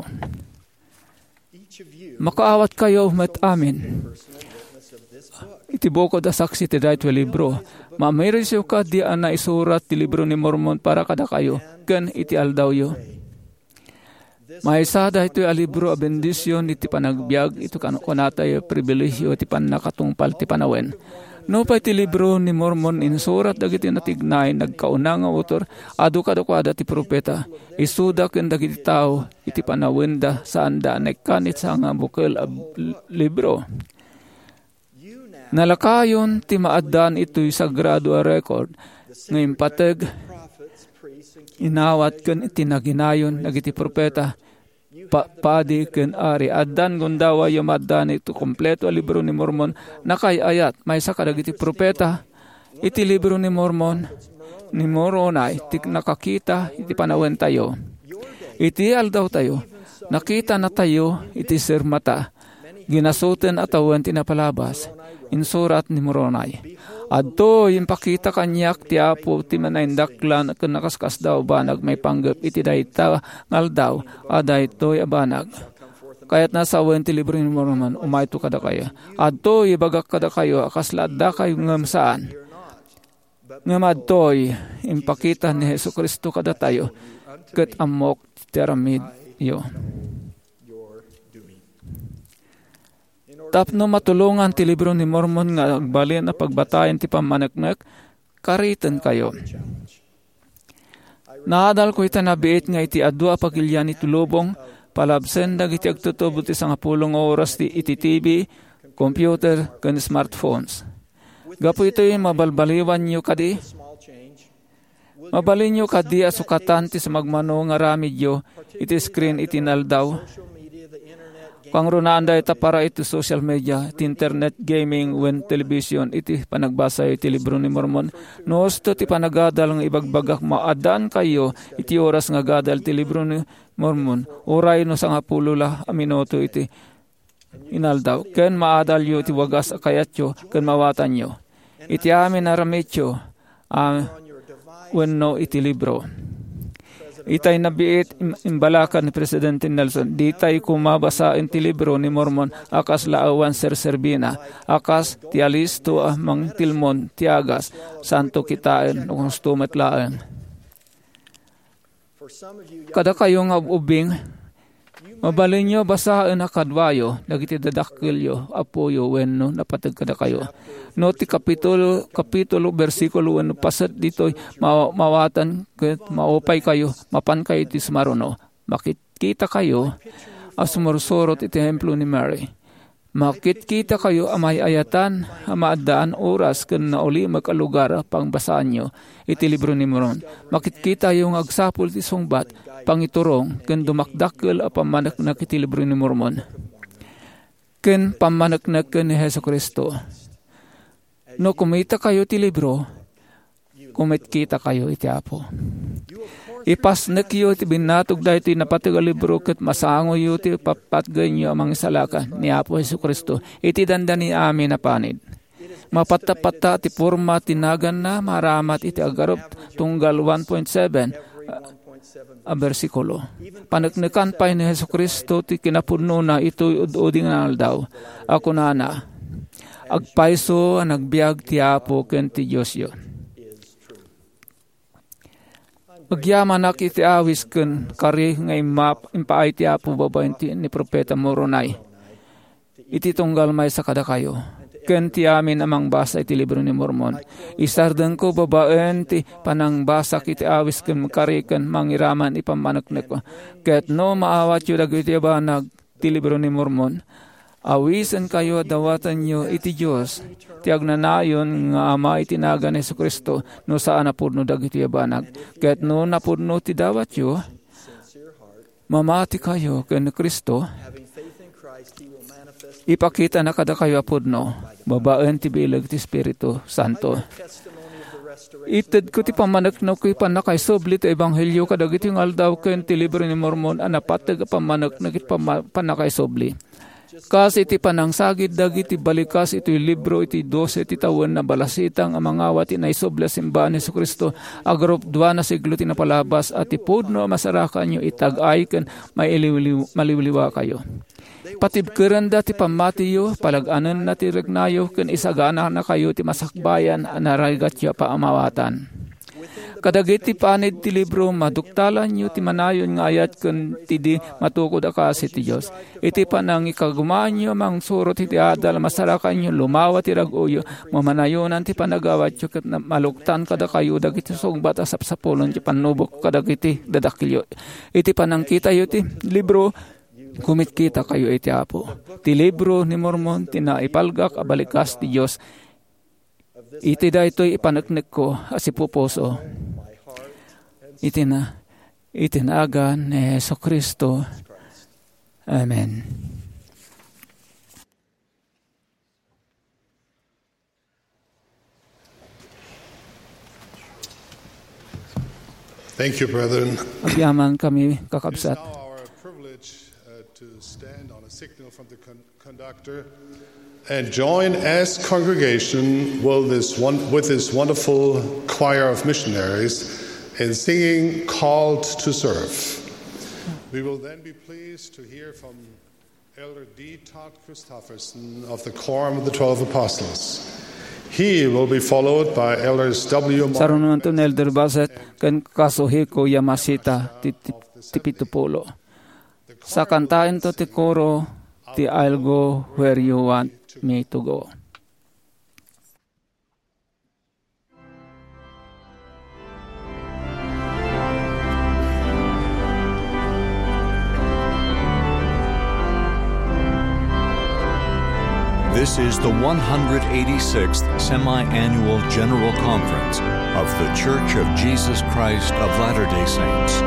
Makaawat kayo met amin. Iti boko da saksi ti dahil libro. Mamirisyo ka di na isurat ti libro ni Mormon para kada kayo. Ken iti aldaw yo. Maisada ito yung alibro a bendisyon iti panagbiag ito kanata yung pribilehyo iti panakatungpal ti panawen. No pa iti libro ni Mormon insurat dagiti natignay nagkaunang nga autor adu kadakwada ti propeta isuda ken dagiti tao iti panawenda saan da nekkanit sa nga bukel a libro. Nalakayon ti maaddan ito'y sagrado a record ngayon pateg inawat ken iti naginayon dagiti propeta Pa, padi ken ari addan gundawa yung addan ito kompleto a libro ni Mormon nakayayat may sa kadagiti propeta iti libro ni Mormon ni Moroni iti nakakita iti panawen tayo iti aldaw tayo nakita na tayo iti sirmata ginasuten atawan tinapalabas insurat ni Moroni adto yung pakita kanyak ti Apo ti manaindaklan ken nakaskas daw banag may panggap iti dayta ngal daw aday toy abanag Kaya't nasa awan ti libro ni Mormon, umayto kada kaya. Adto ibagak kada kayo, akasla da kayo ngam saan. Ngam adtoy, impakita ni Hesus Kristo kada tayo, ket amok teramid yo. Tapno matulungan ti libro ni Mormon nga agbalin na pagbatayan ti pamanaknak, karitan kayo. Naadal ko itanabiit nga iti adwa pagilyan iti lubong, palabsen dagiti agtutubo ti sangapulong oras ti iti T V, computer, ken smartphones. Gapo ito yung mabalbaliwan nyo kadi. Mabalin nyo kadi asukatan ti sumagmano nga ramidyo, iti screen iti naldaw. Kung runaan da ita para iti social media, iti internet, gaming, wen television, iti panagbasa iti libro ni Mormon. Nosto ti panagadal ng ibagbagak maadan kayo, iti oras nga gadal ti libro ni Mormon. Uray no sa nga pulula aminoto iti inaldaw. Ken maadal yo iti wagas akayatyo, ken mawatan nyo. Iti amin aramityo, um, wenno iti libro. Itay nabiit imbalakan ni Presidente Nelson. Ditay kumabasa iti libro ni Mormon akas laawan ser serbina. Akas ti alisto ah mang tilmon tiagas. Santo kitain kung stumetlaan. Kada kayo nga ubing, mabalin nyo basaan na kadwayo, nagiti dadakilyo, apoyo, wenno, napatag kada kayo. No, ti kapitulo, kapitulo, versikulo, wenno, pasat dito, ma- mawatan, maupay kayo, mapan kayo iti sumaruno. Makikita kayo, as sumursurot iti templo ni Mary. Makikita kayo, amay ayatan, amaadaan oras, kan na uli magkalugar, pang basaan nyo, iti libro ni Mormon. Makikita yung agsapul ti sungbat, pangiturong, ken dumakdakkel a pamanaknak iti libro ni Mormon. Ken pamanaknak ken ni Hesus Kristo. No kumita kayo ti libro, kumitkita kayo iti Apo. Ipasnek yo ti binatog da iti napatiga libro ket masango yo ti papatgan yo amang salaka ni Apo Hesus Kristo. Iti dandani amin na panid. Mapata-pata ti forma tinagan na maramat iti agarop tunggal one point seven a bersikulo. Panagnekan pa ni Hesus Kristo ti kinapuno na ito'y ududing naldaw. Ako na na, agpaiso ang nagbiag ti Apo ken ti Diyos yo. Agyaman na kiti awis ken kari nga imap impaay ti Apo babayin ti ni Propeta Moronay. Iti tunggal may sa kada kayo. Ken ti amin amang basa iti libro ni Mormon. Isardan ko babaen ti panangbasa kiti awis ken makariken mangiraman ipamanaknek ko. Ket no maawat yu dagiti abanag ti libro ni Mormon. Awisan kayo dawatan nyo iti Diyos. Ti agnanayon nga ama itinaga ni Hesus Kristo no saan napudno dagiti abanag. Ket no napudno ti dawat yu, mamati kayo ken Kristo. Ipakita na kada kayo apudno, babaen ti bilag ti Espiritu Santo. Ited ko ti pamanaknak ko ipanakay sobli ti Ebanghelyo kadagiti ngaldaw ken ti libro ni Mormon anapatag pamanaknak iti panakay sobli. Kas iti panangsagid dagiti balikas iti libro iti dose iti tawen na balasitang amangawat inay sobla simbahan ni Hesus Kristo agrop dua na siglo ti napalabas at ipudno masarakan nyo itagay ken maliwliwa kayo. Patibkeran da ti pamatiyo, palaganan na ti regnayo, ken isagana na kayo ti masakbayan, anaragat yo paamawatan. Kadagiti panid ti libro, maduktalan nyo ti manayon nga ayat ken ti di matukod akasi ti Diyos. Iti panang ikagumaan nyo mang surot iti adal, masarakan nyo lumawa ti raguyo, mamanayonan ti panagawat nyo, ket maluktan kada kayo, dagiti sungbat asapsapulon ti panubok kadagiti dadakilyo. Iti panang kita yo ti libro, kumitkita kayo iti Apo. Ti libro ni Mormon, tinaipalgak abalikas ti Diyos. Iti da ito'y ipanaknek ko asipuposo. Iti na, itinagan ni Hesus Kristo. Amen. Thank you, brethren. Agyaman kami kakabsat. To stand on a signal from the con- conductor and join as congregation with this, one, with this wonderful choir of missionaries in singing Called to Serve. We will then be pleased to hear from Elder D. Todd Christofferson of the Quorum of the Twelve Apostles. He will be followed by Elders W. Saron naman to Elder Bassett kan Kazuhiko Yamashita ti Tipitupulo. Sa kantain to ti koro ti I'll go where you want me to go. This is the one hundred eighty-sixth Semi-Annual General Conference of The Church of Jesus Christ of Latter-day Saints.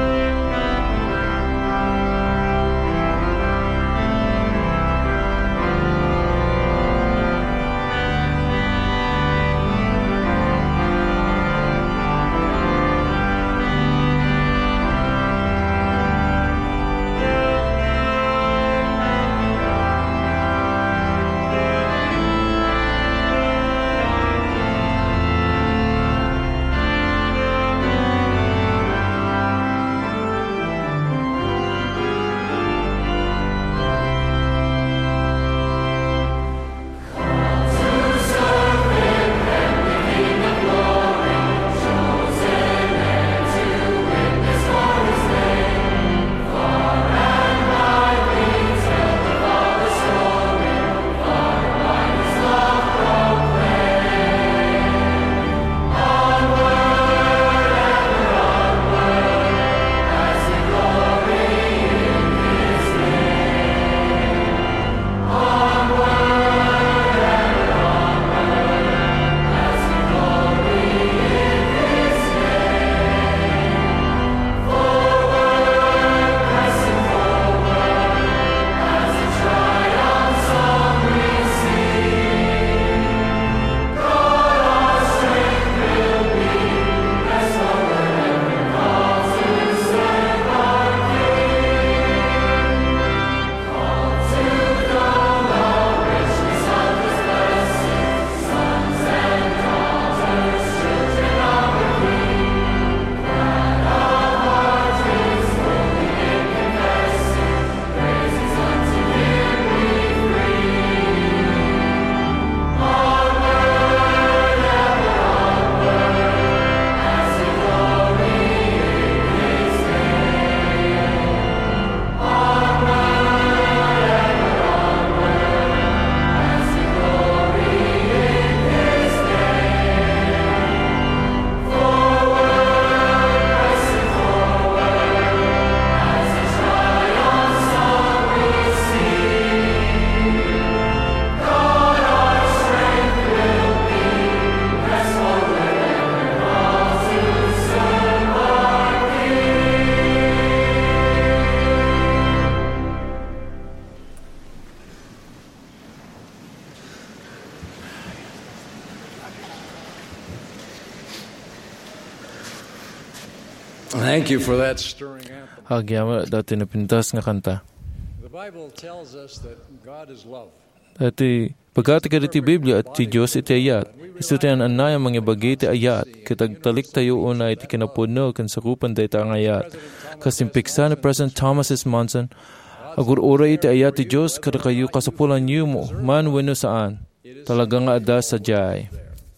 Thank you for that stirring anthem. Hagyama dati napintas nga kanta. The Bible tells us that God is love. Dati pagkati ka ti Biblia at ti Diyos iti ayat. Isu ti an anay ang mga bagay ti ayat. Kitagtalik tayo una iti kinapuno kan sakupan day ta ang ayat. Kasimpiksa ni President Thomas S. Monson, agur-ura iti ayat ti Diyos kada kayo kasapulan niyo mo man weno saan. Talaga nga ada sa jay.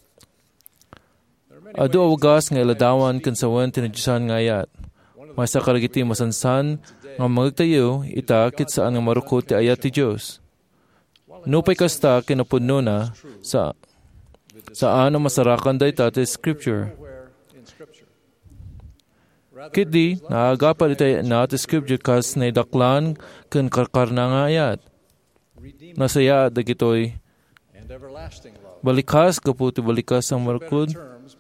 Ado awagas nga iladawan kan sawan tinadyasan nga ayat. Masa karagiti masansan nga magtayo itakit saan nga marukot ti ayat ti Diyos. Nupay kasta kinapuno na sa saan ang masarakan day tate scripture. Kiti naagapal iti na ti scripture kas na idaklan kan karkarna nga ayat. Nasaya dagitoy balikas kaputi balikas ang marukod.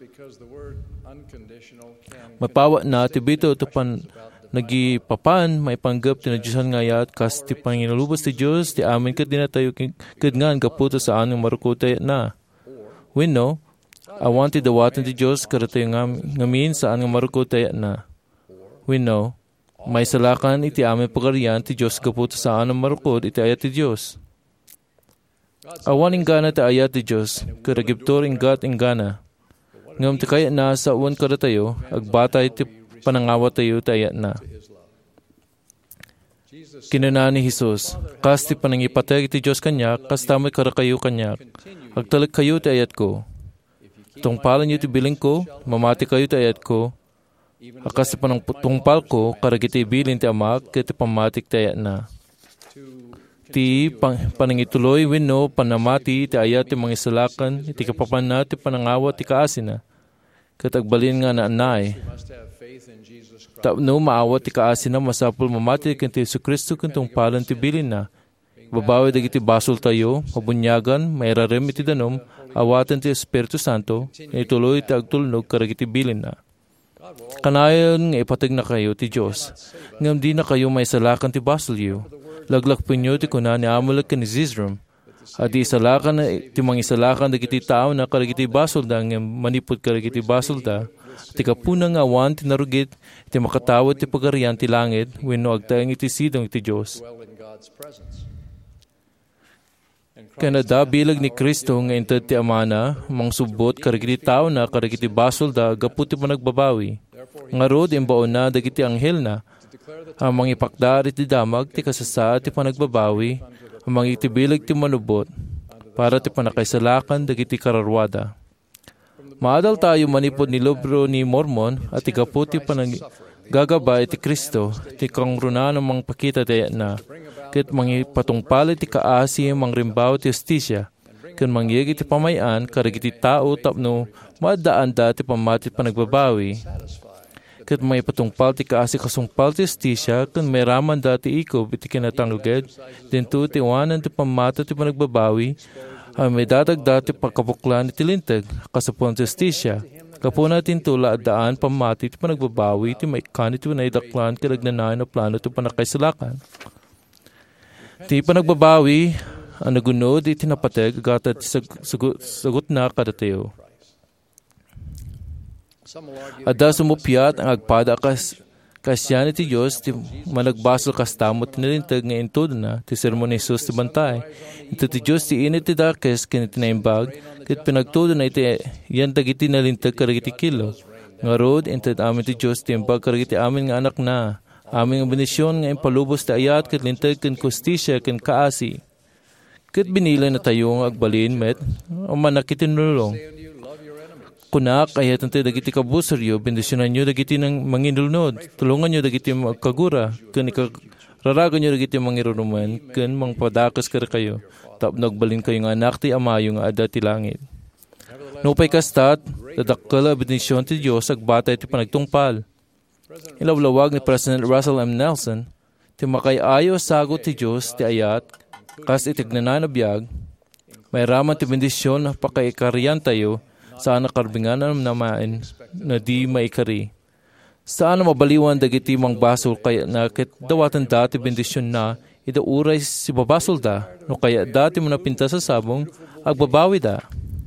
Mapawa na tibito ito pan nagipapan maipanggap tinadyasan nga ayat kas ti panginalubos ti Diyos ti amin kat dinatayo kat ngan kaputo sa anong marukutay na. We know, awan ti dawatan ti Diyos karatayo ngamin sa anong marukutay na. We know, may salakan iti amin pagarian ti Diyos kaputo sa anong marukod iti ayat ti Diyos. Awan ingana ti ayat ti Diyos karagiptor ingat ingana. Ngam ti kaya na sa uwan karatayo agbatay ti panangawat tayo tayo na. Kinuna ni Jesus, kas ti panangipateg ti Diyos kanyak, kas tamoy karakayo kanyak. Agtalag kayo ti ayat ko. Tungpalan niyo ti biling ko, mamati kayo ti ayat ko. Akas ti panang tungpal ko, karagiti bilin ti amak, kiti pamatik ti ayat na. Ti pang, panangituloy wino, panamati ti ayat ti mangisalakan, iti kapapan na ti panangawa ti kaasin na. Katagbalin nga na anay. Tapno maawat ti kaasin na masapul mamati kanti Yesu Kristo kantong palan ti bilin na. Babawi dagiti basol tayo, mabunyagan, mairarim iti danom, awatan ti Espiritu Santo, ituloy ti agtulnog karagiti bilin na. Kanayon nga ipatag na kayo ti Diyos, ngam di na kayo may salakan ti basol yu. Laglakpin nyo ti kuna ni amulag ka ni Zizram, at di isalakan na ti mangisalakan dagiti tao na karagiti basol da, ngam manipod karagiti basol da, ti kapunang awan ti narugit, ti makatawad ti pagarian ti langit, wenno agtaeng iti sidong iti Diyos. Kanada bilag ni Kristo nga inted ti amana, mangsubot karagiti tao na karagiti basol da, gapu ti panagbabawi. Nga rod imbaon na dagiti anghel na, ang mga ipakdari ti damag ti kasasa ti panagbabawi, ang mga itibilag ti manubot, para ti panakaisalakan dagiti kararwada. Maadal tayo manipod ni libro ni Mormon at ikapo ti panagagabay ti Kristo, ti kangrunan ng mga pakita ti na, kit mga patungpali ti kaasi mga rimbaw ti justisya, kit mangyagi ti pamayan, karagiti tao tapno, maadaan da ti pamati panagbabawi. Kit may patungpal ti kaasi kasungpal ti justisya, kit may raman da ti ikob iti kinatangluged, dinto ti wanan ti pamata ti panagbabawi, ay may dadagda ti pagkabuklan iti lintag, kasapon ti justisya. Kapo natin tula at daan pamati ti panagbabawi, ti may kanit ti naidaklan kinagnanayan na plano ti panakaisalakan. Ti panagbabawi, ang nagunod iti napateg, agata ti sagot, sagot na kadatayo. Ada sumupyat ang agpada kas kasyan iti Diyos, ti managbasol kastamot ti nalintag nga intod na, ti sermon ni Jesus ti bantay. Ito ti Diyos ti init ti dakes, kiniti naimbag, kit pinagtudo na iti yan dagiti nalintag karagiti kilo. Nga rod, intod amin ti Diyos ti imbag karagiti amin nga anak na. Aming benisyon nga impalubos ti ayat, kit lintag kin kustisya, kin kaasi. Kit binilay na tayo nga agbalin met, o manakiti nulong. Kunak, ayat nante dagiti kabuseryo, bendisyonan nyo dagiti ng manginulnod, tulungan nyo dagiti magkagura, kan ikararagan nyo dagiti mangirunuman, kan mangpadakas kara kayo, tap nagbalin kayo nga anak ti amayo nga ada ti langit. Nupay kastat, dadakkel a bendisyon ti Diyos, agbatay ti panagtungpal. Ilawlawag ni President Russell M. Nelson, ti makayayo sagot ti Diyos, ti ayat, kas itignanan na biyag, may raman ti bendisyon na pakaikarian tayo, saan nakarbingan na namain na di maikari. Saan na mabaliwan dagiti mang basol kaya na kit dawatan dati bendisyon na idauray si babasol da, no kaya dati mo napinta sa sabong, agbabawi da.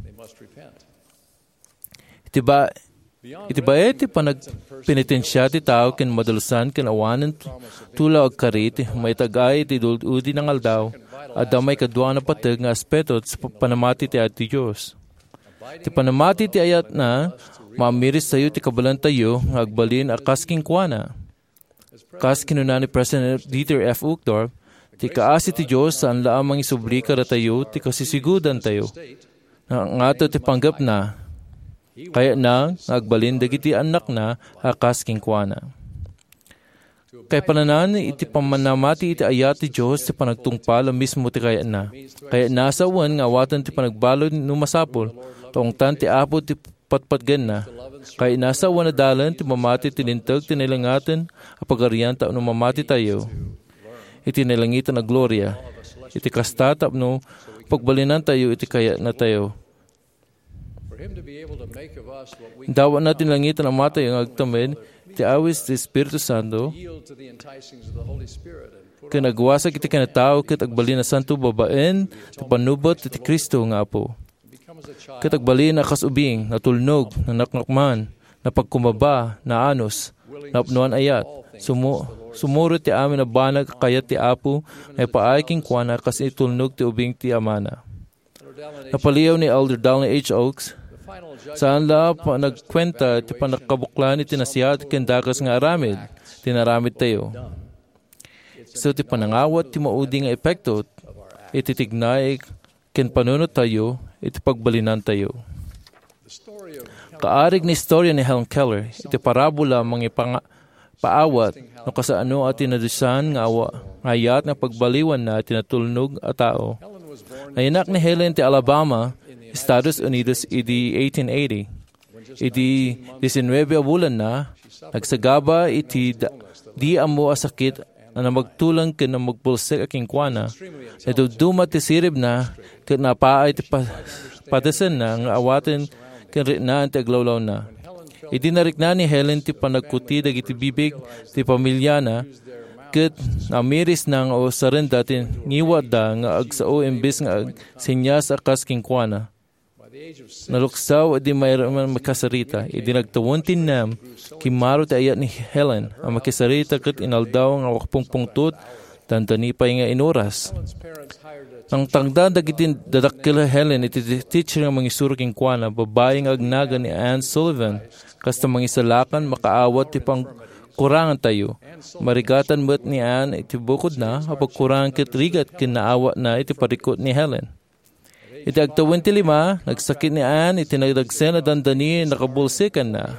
Itiba, itiba iti panag penitensya ti tao kin madalusan kin awanan tula ag karit, may tagay ti duludi ng aldaw, at damay kadwa na patag nga aspeto sa panamati ti ati Diyos. Ti panamati ti ayat na, mamiris tayo ti kabalan tayo, agbalin akas kingkwana. Kas kinuna ni President Dieter F. Uchtdorf, ti kaasi ti Diyos saan laamang isubli kara tayo, ti kasisigudan tayo. Nga ato ti panggap na, kaya na, agbalin dagiti anak na, akas kingkwana. Kay pananan, iti pamanamati iti ayat ti Diyos, ti panagtungpal, ang mismo ti kaya na. Kaya nasa uwan, nga awatan ti panagbalo numasapol, tong tanti apo ti patpatgan na. Kaya nasa uwan na dalan, ti mamati tinintag, tinilangatan, apagarian ta no mamati tayo. Iti nilangitan na gloria. Iti kastatap no, pagbalinan tayo, iti kaya na tayo. Dawa natin langitan ang mata yung agtamid, ti awis ti Espiritu Santo, kanagwasa kiti kanatao, kit agbalin na santo babaen, ti panubot ti Kristo nga po. Katagbalin na kasubing, natulnog, nanaknakman, napagkumaba, naanos, napnuan ayat, sumu, sumuro ti amin na banag kayat ti apo, na paaiking kwana kasi itulnog ti ubing ti amana. Napaliyaw ni Elder Dallin H. Oaks, saan la pa nagkwenta ti panakabuklan iti nasiyat kendakas nga aramid, tinaramid tayo. So ti panangawat ti maudi nga epekto, iti tignay ken panunot tayo, iti pagbalinan tayo. Kaarig ni istorya ni Helen Keller, iti parabola mga ipang paawat, no kasaano at tinadusan nga awa, ngayat nga pagbaliwan na tinatulnog a tao. Nayanak ni Helen ti Alabama, Estados Unidos, idi eighteen eighty. Idi nineteen bulan na, nagsagaba iti da, di amo asakit na magtulang ken na magpulsik aking kuana. Ito dumat ti sirib na, ken napaay ti pa, padasan na, nga awaten ken rinaan ti aglawlaw na. Idi narikna ni Helen ti panagkuti dagiti bibig ti pamilya na, ket namiris na nga o sarenda ti ngiwat da nga agsao imbis nga ag sinyas akas king kuana. Naluksaw adi mayroon makasarita. Idi nagtawon tinam, kimaro ti ayat ni Helen, ang makasarita ket inaldaw nga wakpong pungtut, tantani pa nga inuras. Nang tangda dagiti dadakkel Helen, iti teacher nga mangisuro king kuana, babaeng agnaga ni Anne Sullivan, kasta mangisalakan makaawat ti pang kurangan tayo. Marigatan met ni Anne iti bukod na, kapag kurangan ket rigat kinaawa na iti parikot ni Helen. Iti agtawin ti lima, nagsakit ni Anne, iti nagdagsen na dandani, nakabulsikan na.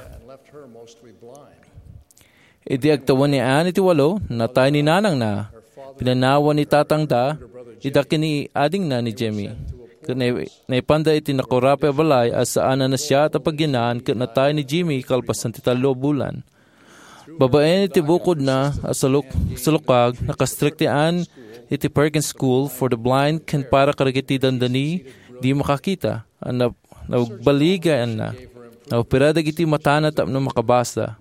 Iti agtawan ni Anne, iti walo, natay ni nanang na. Pinanawan ni tatang da, idakin ni ading na ni Jimmy. Naipanda iti nakurapay balay, as saan na siya tapagyanaan, kat natay ni Jimmy, kalpasan ti talo bulan. Babaen iti bukod na, asaluk, salukag, nakastrict ti Anne, iti Perkins School for the Blind ken para karagiti dandani di makakita. Ang nagbaligayan na. Naopera dagiti matana tapno makabasa.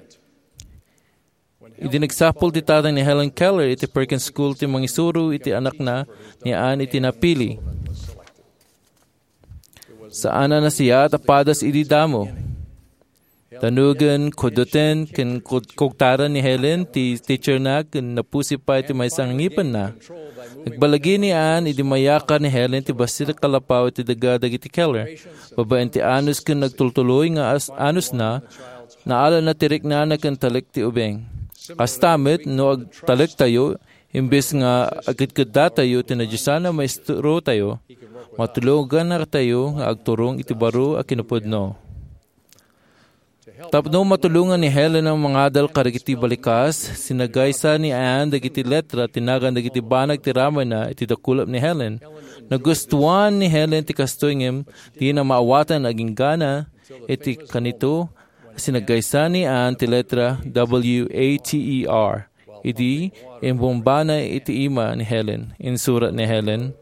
Idi nagsapol ti tatang ni Helen Keller iti Perkins School ti mangisuro iti anak na ni Anne iti napili. Saan na siya tapadas idi damo. Tanugan, kudutin, ken kugtaran ni Helen, ti teacher na, ken napusipay ti may sangipan na. Nagbalagi ni Anne, idi mayaka ni Helen, ti basil kalapaw, ti dagadag iti Keller. Babaen ti Anus, ken nagtultuloy nga as Anus na, naala na tirik na na ken talik ti ubeng. Kastamit, no ag talik tayo, imbes nga agit-gada tayo, tinadyusana maestro tayo, matulugan na tayo, nga agturong iti baro a kinupudno. Tapno matulungan ni Helen ang mga adal karigiti balikas, sinagaysa ni Anne dagiti letra, tinagan dagiti banag ti ramay na iti dakulap ni Helen. Nagustuhan ni Helen ti kastoyngem, di na maawatan aging gana, iti kanito, sinagaysa ni Anne ti letra W A T E R. Idi, imbumbana iti ima ni Helen, insurat ni Helen.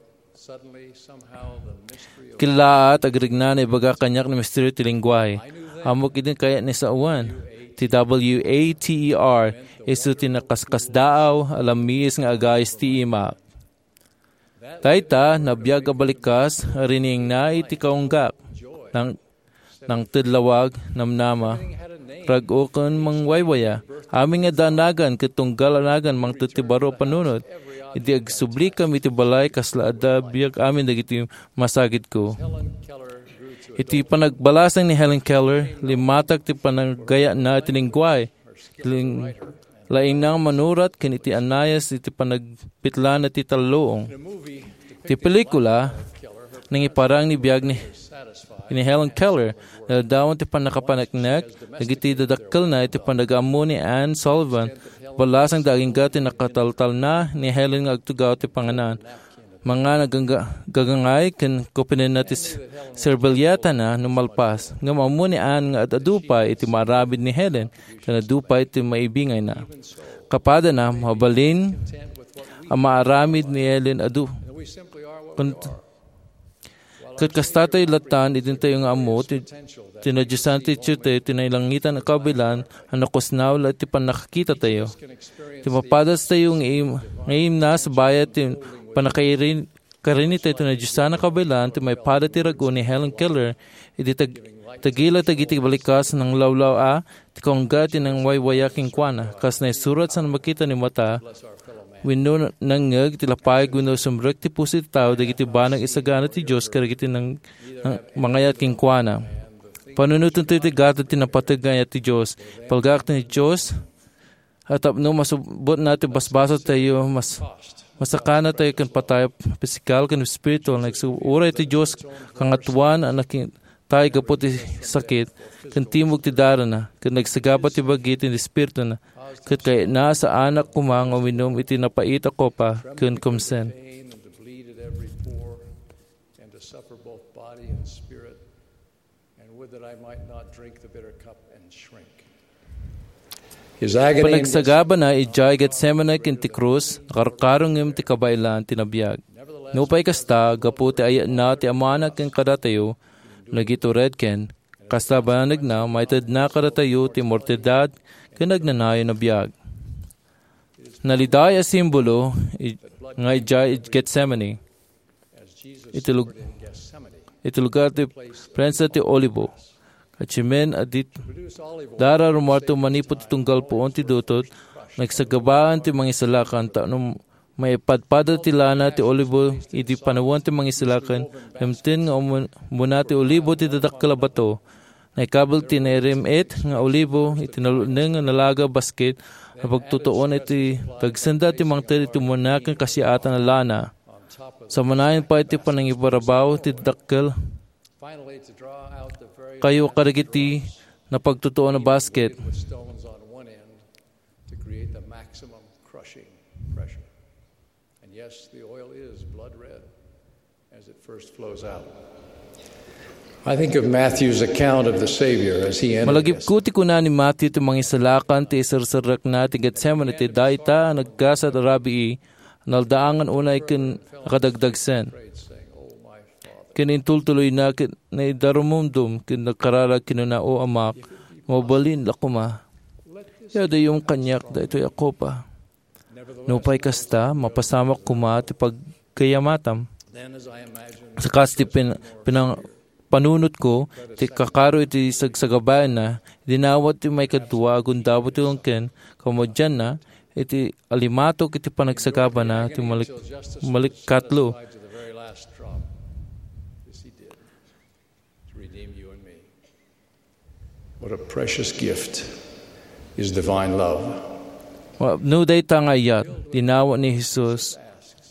Kilaat agrigna na ibaga kanyak ni misteryo ti lingwahe. Amok idin kaya ni sa uwan. Ti W A T E R iso ti nakaskasdaaw alamis nga agayos ti ima. Tayta, nabiyag abalikas, rining na iti kaunggak. Nang, nang tidlawag, namnama, rag-ukon mangwaywaya. Aming nga danagan, kitunggal anagan, mang tutibaro panunod. Idi agsubli kami iti balay, kasla ada biyag amin dagiti masagid ko. Iti panagbalasang ni Helen Keller, limatag ti panagaya na tiningguay. Laing nang manurat, ken iti anayas, iti panagpitla na ti talloong. Ti pelikula, nang iparang ni biyag ni, ni Helen Keller, na dawan ti panakapanaknek, nagiti dadakkel na iti panagamo ni Anne Sullivan, balasang daging gati nakataltal na ni Helen nga agtugaw ti panganan. Mga nagagangay ken kopinen na ti serbilyata na numalpas. Nga mamu ni Anne nga adupay iti marabid ni Helen, ken adupay iti maibingay na. Kapada na mabalin ang maaramid ni Helen adu. Kat kastatay latan, idin tayo nga amo, tinadyusan ti chute, tinailangitan ang kabilan, ang nakusnaw, at tipan nakakita tayo. Timapadas tayo ngayon na sa bayat, panakairin, karini tayo tinadyusan ang kabilan, timay pada ti rago ni Helen Keller, idi tag, tagila tagiti balikas ng lawlaw a, tikongga tinang waywayaking kwana, kas na isurat sa makita ni mata, wino nangag tilapay guno sumrek ti pusit tao dagiti banag isagana ti Dios karagiti ng, ng mangayat king kuana. Panunutan ti gata tinapatagaya ti Dios. Palgak ni Dios At no masubot natin basbasa tayo, mas masakana tayo kan patay physical kan spiritual. Nagsuuray ti Diyos kang atuan ang naking tayo kapot ti sakit, kan timog ti dara na, kan nagsagapat ti bagit ti spirito na, kat kaya na sa anak kumang uminom iti napaita ko pa, kan kumsen. Panagsagaba na ijay Getsemane kinti krus, nakarkarong im ti kabailan tinabiyag. Nupay kasta, gapu ti ayat na ti amana ken kadatayo, nagitured ken, kasta banag na, maitad na kadatayo ti mortidad, ken nagnanayo na biyag. Naliday a simbolo, nga ijay Getsemane, itulug, itulugar ti prensa ti olivo, kachimen adit dara rumarto manipot tunggal poon ti dutot nagsagabaan ti mga isalakan taanong may padpada ti lana ti olibo iti panawan ti mga isalakan hemten nga umuna ti olibo ti dadakkel bato naikabel ti nerim et nga olibo iti naluneng nga nalaga basket na pagtutuon iti tagsenda ti mangter iti munakan kasiatan na lana sa manayan pa iti panangibarabaw ti dadakkel kayo karigiti na pagtutuon na basket. I think of Matthew's account of the Savior as he entered. Malagip kuti ko na ni Matthew ti mga isalakan ti isarsarak na ti Getsemane ti daita nagkasat arabi naldaangan unay ken akadagdagsen. Kinintultuloy na naidarumumdum kinakararag kinunao amak, mabalin lakuma. Yada yung kanyak da ito'y ako pa. Nupay kasta, mapasamak kuma ti pagkayamatam. Sakas ti pin, pinang panunot ko, ti kakaro iti sagsagabayan na, dinawat ti may kadwa, gundabot ti ungken, kamodyan na, iti alimatok iti panagsagaba na, ti malik, malikatlo. What a precious gift is divine love. No day tangayat, tinawa ni Jesus.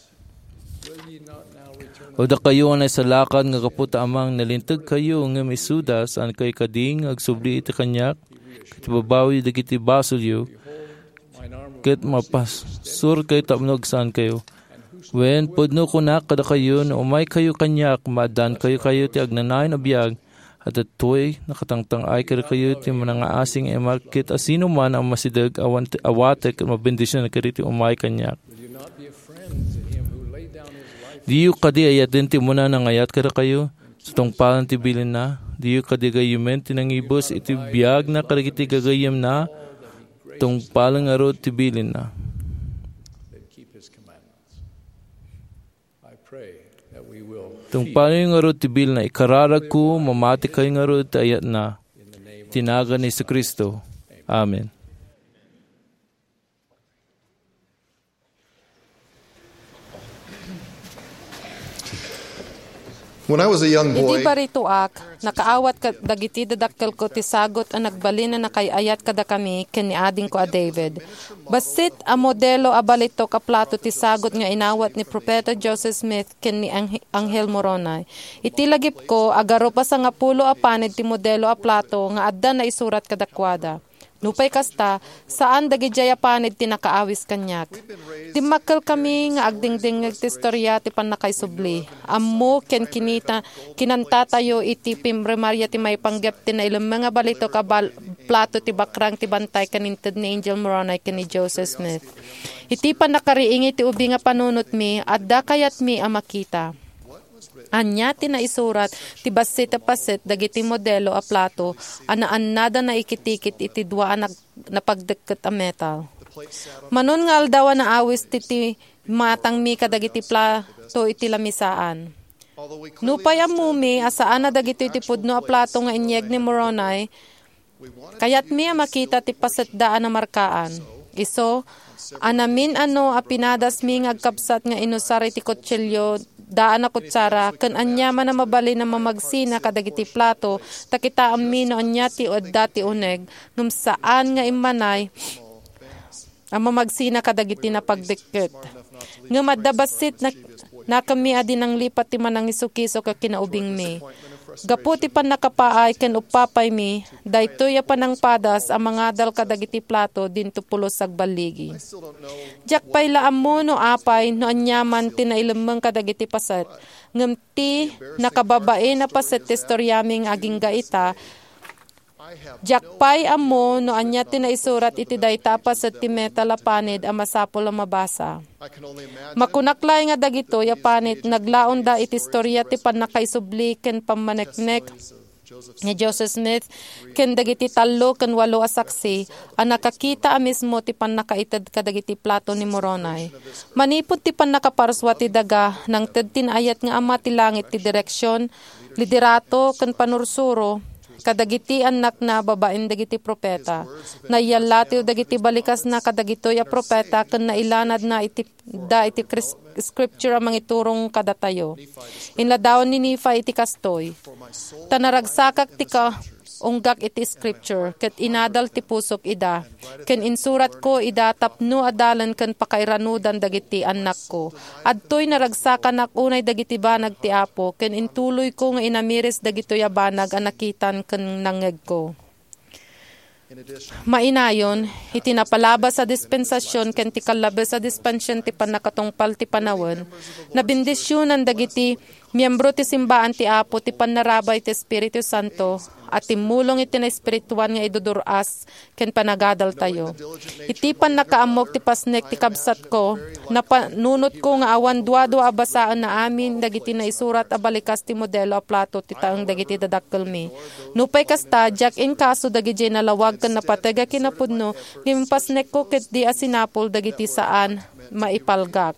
O da kayo ang naisalakan nga kaputa amang nalintag kayo nga misudas an kay kading agsubli iti kanyak iti babawi dagiti basulyo ket mapas sur kay tapnog saan kayo. Wen pudno ko na kada kayo na umay kayo kanyak madan kayo kayo ti agnanayon a biyag at ito'y nakatangtang ay kaya kayo ti mga asing emarkit as sino man ang masidag awatek at mabendisyon na kariti umay kanyak. Diyo kadi ayat din ti muna nang ayat kada kayo sa tungpalan ti bilin na. Diyo kadi gayumen ti nangibos iti biyag na karagiti gagayam na tungpalan nga ro ti bilin na. Tung paano yung nga ro tibil na ikararag ko, mamati kayo nga ro ayat na tinaga ni si Kristo. Amen. When I was a young boy, Idi barituak, nakaawat ka dagiti dadakkel ko ti sagot ang nagbalin na nakayayat kada kami ken ni ading ko a David. Basit a modelo a balito ka plato ti sagot nga inawat ni Propeta Joseph Smith ken ni Angel Moronay. Itilagip ko agaro pa sa nga pulo a panid ti modelo a plato nga adda na isurat kadakwada. Nupay kasta, saan dagijaya panid ti nakaawis kanyak. Timakkel kami nga agdingdingag ti istorya ti panakaisubli. Ammo ken kinita kinantatayo iti pimremarya ti may panggap ti nailang mga balito ka bal, plato ti bakrang ti bantay kaninted ni Angel Moronay ken ni Joseph Smith. Iti panakariingi ti ubi nga panunot mi, adda kayat mi a makita. Anya ti na isurat ti basit a pasit dagiti modelo a plato anaan nada na ikitikit iti dua anak napagdeket a metal. Manon nga aldawa na awis ti ti matang mi kadagiti plato iti lamisaan. Nupay amumi asaan na dagiti iti pudno a plato nga inyeg ni Moronay kayat mi a makita ti pasit daan na markaan. Iso anamin ano a pinadas mi nga agkapsat nga inusar iti kutsilyo daan na kutsara, kan anya man na mabali na mamagsina kadagiti plato, takita amino anya ti o dati uneg, nung saan nga imanay, ang mamagsina kadagiti na pagdikket. Nga madabasit na, na kami adin ang lipat ti manang isukiso ka kinaubing mi. Gapu ti pan nakapaay ken upapay mi, daytoy a panang padas ang mga dal kadagiti plato dinto pulos agbaligi. Jak pay laam mo no apay no anyaman tinailemeng kadagiti paset. Ngem ti nakababae na paset ti storyaming aging gaita. Jak pay amo no anya tinaisurat iti dayta paset ti metalapanid a masapol a mabasa. Makunaklay nga dagito ya panit naglaon da iti storya ti panakaisubli ken pamaneknek ni Joseph Smith ken dagiti tallo ken walo a saksi a nakakita a mismo ti panakaited kadagiti plato ni Moronay. Manipod ti panakaparswa ti daga nang ted tinayat nga ama ti langit ti direksyon, liderato ken panursuro kadagiti anak na babaen dagiti propeta. Nayalatiw dagiti balikas na kadagitoy a propeta ken nailanad na iti da iti scripture amang iturong kadatayo. Inladaon ni Nephi iti kastoy. Tanaragsakak ti ka unggak iti scripture ket inadal ti pusok ida ken insurat ko ida tapno adalan ken pakairanudan dagiti anak ko. Adtoy naragsakan ak unay dagiti banag ti Apo ken intuloy ko nga inamiris dagitoy a banag a nakitan ken nangeg ko. Mainayon, iti napalabas sa dispensasyon ken ti kalabes sa dispensyon ti panakatungpal ti panawon, nabindisyonan dagiti miyembro ti simbaan ti Apo ti panarabay ti Espiritu Santo at timulong iti na espirituan nga iduduras ken panagadal tayo. Iti pan nakaamok ti pasnek ti kabsat ko, napanunot ko nga awan dua-dua abasaan na amin dagiti na isurat a balikas ti modelo a plato ti taeng dagiti dadakkel mi. Nupay kasta jak in kaso dagiti nalawag ken napatega kinapudno ngem pasnek ko ket di asinapol dagiti saan maipalgak.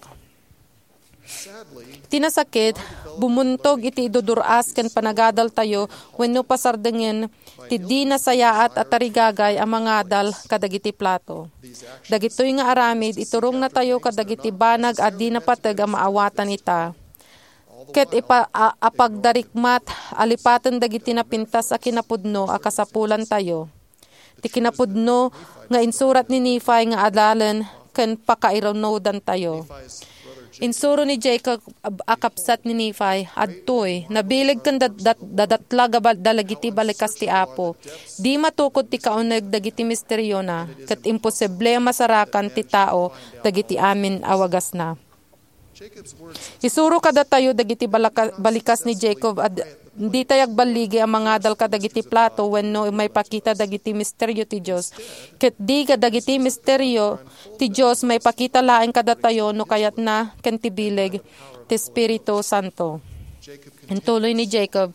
Tinasakit, bumuntog iti iduduras ken panagadal tayo wenno pasardengin ti di nasayaat at tarigagay ang mga dal kadagiti plato. Dagitoy nga aramid iturong na tayo kadagiti banag at di napateg ang maawatan ita. Ket ipa a, apagdarikmat alipatan dagiti napintas a kinapudno a kasapulan tayo. Ti kinapudno nga insurat ni Nephi nga adalan ken pakaironodan tayo. Insuro ni Jacob akapsat ni Nephi adtoy nabilig ken dadatla dalagiti balikas ti Apo. Di matukod ti kauneg dagiti misteryo na ket imposible masarakan ti tao dagiti amin awagas na. Isuro kada tayo dagiti balaka, balikas ni Jacob ad di tayag baligi ang mga dal kadagiti plato wenno may pakita dagiti misteryo ti Dios. Ket di kadagiti misteryo ti Dios may pakita laeng kada tayo no kayat na ken ti bileg ti Espiritu Santo. Entuloy ni Jacob,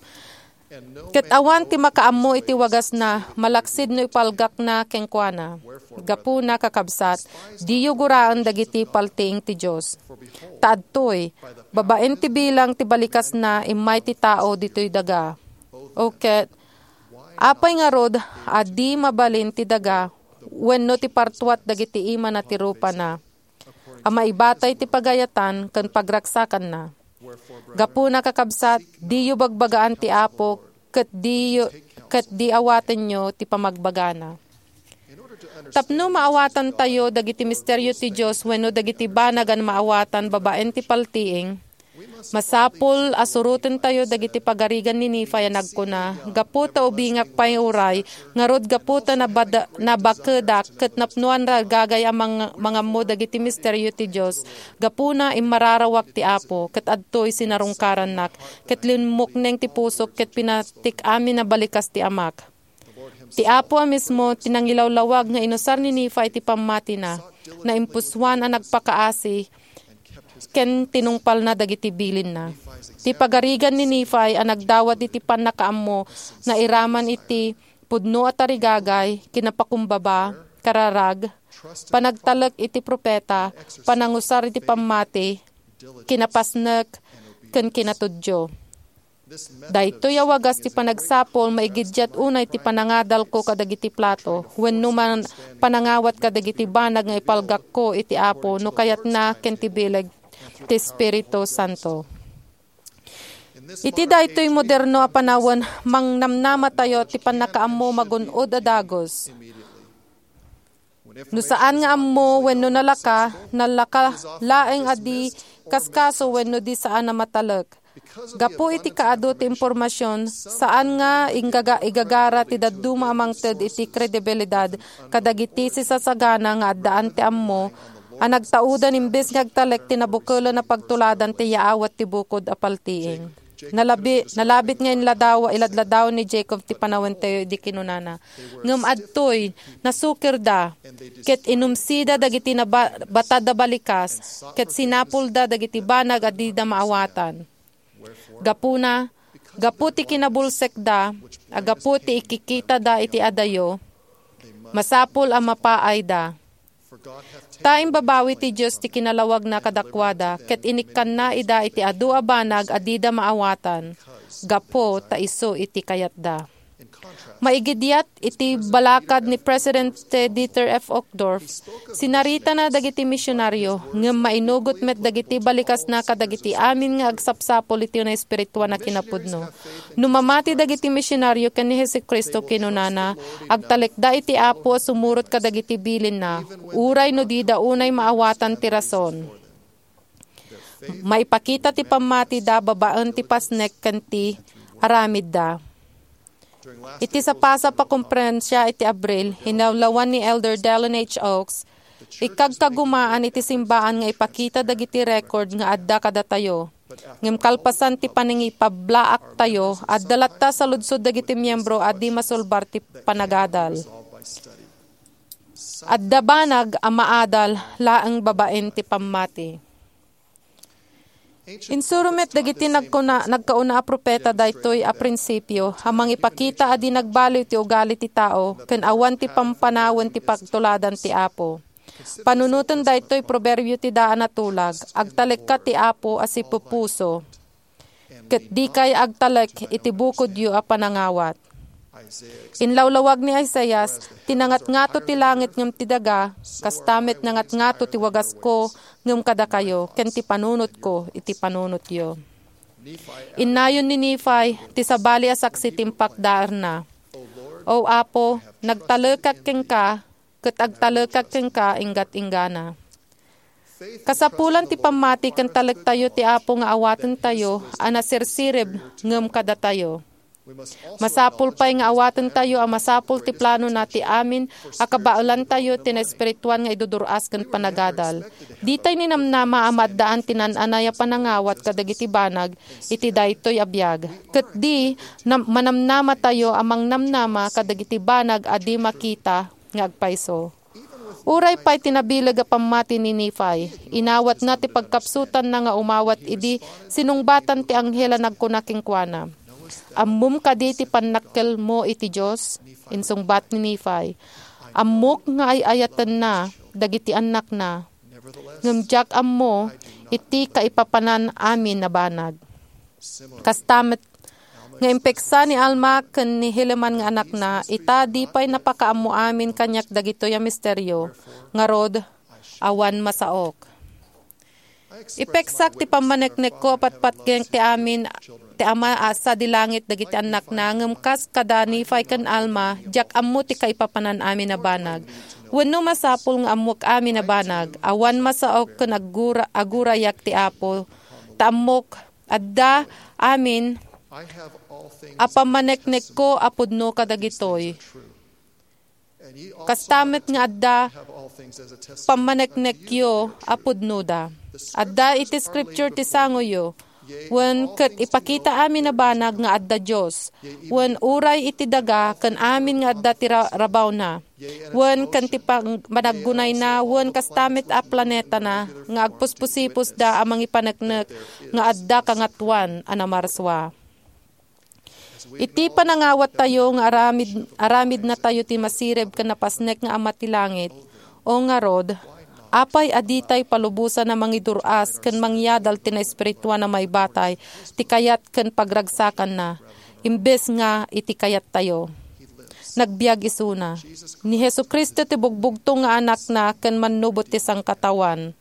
ket awan ti makaammo iti wagas na malaksid no ipalgak na kenkwana. Gapu na kakabsat, di yuguraan dagiti paltiing ti Dios. Taadtoy, babaen ti bilang ti balikas na imay ti tao ditoy daga. Okay, apay nga rod, adi mabalin ti daga, wenno ti partuat dagiti ima na ti rupa na. Ama ibatay ti pagayatan ken pagraksakan na. Gapu na kakabsat, di yu bagbagaan ti Apo, ket di, ket di awaten nyo ti pamagbagana. Tapno maawatan tayo dagiti misteryo ti Dios wenno dagiti banagan maawatan babaen ti paltiing. Masapol asuruten tayo dagiti pagarigan ni Nephi nagkuna. Gaputa ubingak pay uray ngarod gaputa na bada, na bakedak ket napnuan ra gagay ang mga, mga mo dagiti misteryo ti Dios. Gapuna imararawak ti Apo ket adtoy sinarungkaran nak ket linmukneng ti pusok ket pinatik amin na balikas ti Amak. Ti Apo mismo tinangilawlawag nga inusar ni Nephi ti pamati na, na impuswan ang nagpakaasi, ken tinungpal na dagiti bilin na. Ti pagarigan ni Nephi ang nagdawat iti panakaammo na iraman iti pudno at tarigagay, kinapakumbaba, kararag, panagtalek iti propeta, panangusar iti pamati, kinapasnek, ken kinatudyo. Daytoy awagas ti panagsapol maigidyat unay ti panangadal ko kadagiti plato wenno man panangawat kadagiti banag nga ipalgak ko iti Apo no kayat na ken ti bileg ti Espiritu Santo. Iti daytoy moderno a panawon mangnamnama tayo ti panakaammo magunod a dagos. No saan nga ammo wenno nalaka, nalaka laeng adi kaskaso wenno di saan na matalek. Gapo iti kaado ti impormasyon saan nga ingaga igagara ti dadduma amangted iti kredibilidad kadagiti si sasagana nga addaan ti ammo ang nagtaudan imbes nga agtalek ti nabukelo na pagtuladan ti yaawat ti bukod apaltiing. Nalabi, nalabit nga inladaw, iladladaw ni Jacob ti panawin tayo di kinunana. Ngam adtoy, nasukir da, ket inumsida dagiti na ba, batada balikas, ket sinapul da dagiti banag adi da maawatan. Gapuna, gapu ti kinabulsek da, agapu ti ikikita da iti adayo, masapul ang mapaay da. Taing babawi ti Diyos ti kinalawag na kadakwada, ket inikkan na ida iti adu a banag adida maawatan, gapo ta iso iti kayat da. Maigidyat iti balakad ni President Dieter F. Uchtdorf, sinarita na dagiti misyonaryo, ngem mainugot met dagiti balikas na kadagiti amin nga agsapsapol iti na espirituan na kinapudno. Numamati dagiti misyonaryo ken ni Jesucristo kinunana, agtalekda iti apo sumurot kadagiti bilin na, uray no di da unay maawatan ti rason. Maipakita ti pamati da babaan ti pasnek ken ti aramid da. Iti sa pasa pa komprensya iti Abril, hinawlawan ni Elder Dallin H. Oaks, ikagkagumaan iti simbaan nga ipakita dagiti record nga adda kadatayo. Ngem kalpasan ti paningipablaak tayo, addalatta sa ludsod dagiti miyembro addi masulbar ti panagadal. Adda banag ang maadal laeng babaen ti pammati. Insurumet dagiti nagkuna, nagkauna a propeta daytoy a prinsipyo, hamang ipakita adi nagbaliw ti ugali ti tao, ken awan ti pampanawon ti pagtuladan ti Apo. Panunutan daytoy proverbio ti daan na tulag, agtalek ka ti Apo as ipupuso, ket di kay agtalek iti bukod yu a panangawat. Inlawlawag ni Isaias, tinangat-ngato ti langit ngem ti daga, kastamit nangat-ngato ti wagas ko ngem kada kayo, ken ti panunot ko iti panunot yo. Innayon ni Nephi, ti sabali a saksi timpakdaar na. O Apo, nagtalekak ken ka, ket agtalekak ken ka inggat inggana. Kasapulan ti pamati ken talek tayo ti Apo nga awaten tayo, ana sirsirib ngem kada tayo. Masapul pa'y nga awaten tayo ang masapul ti plano na ti amin, akabaulan tayo ti na espirituan nga iduduras ken panagadal. Ditay ni namnama amaddaan tinananaya panangawat kadagiti banag, iti daytoy abiyag. Ket di, nam, manamnama tayo amang namnama kadagiti banag adi makita nga agpayso. Uray pa'y tinabilag a pamati ni Nephi, inawat na ti pagkapsutan na nga umawat idi sinungbatan ti anghela nagkunaking kuana. Ammum kaditi panakkel mo iti Diyos, insungbat ni Nephi. Ammuk nga ay ayatan na, dagiti anak na. Ngamjak ammo, iti kaipapanan amin na banag. Kastamet, nga impeksa ni Alma ken ni Heleman nga anak na, ita di pa'y napakaammo amin kanyak dagito ya misteryo, nga rod, awan masaok. Ipeksak ti pamaneknek ko patpat geng ti amin, ti ama asa di langit dagiti anak na ngem kas kada Nephi ken Alma jak ammo ti kaipapanan amin na banag. Wenno masapul nga ammok amin na banag, awan masaok ken agura agurayak ti Apo. Taamok adda amin apamaneknek ko apudno kadagitoy. Kastamet nga adda pamaneknek yo apudno da. Adda iti scripture ti sangoyo. Wen ket ipakita amin na banag nga adda Dios. Wen uray iti daga ken amin nga adda ti rabaw na. Wen ken ti managgunay na wen kastamit a planeta na nga agpuspusipos da amang ipaneknek nga adda kangatwan anamarswa. Iti panangawat tayo nga aramid aramid na tayo ti masireb ken napasnek nga ama ti langit. O nga rod, apay aditay palubusan na mangiduras ken mangyadal ti na espirituan na may batay, ti kayat ken pagragsakan na, imbes nga iti kayat tayo. Nagbiag isuna. Ni Jesucristo ti bugbugto nga anak na ken manubot ti sangkatawan.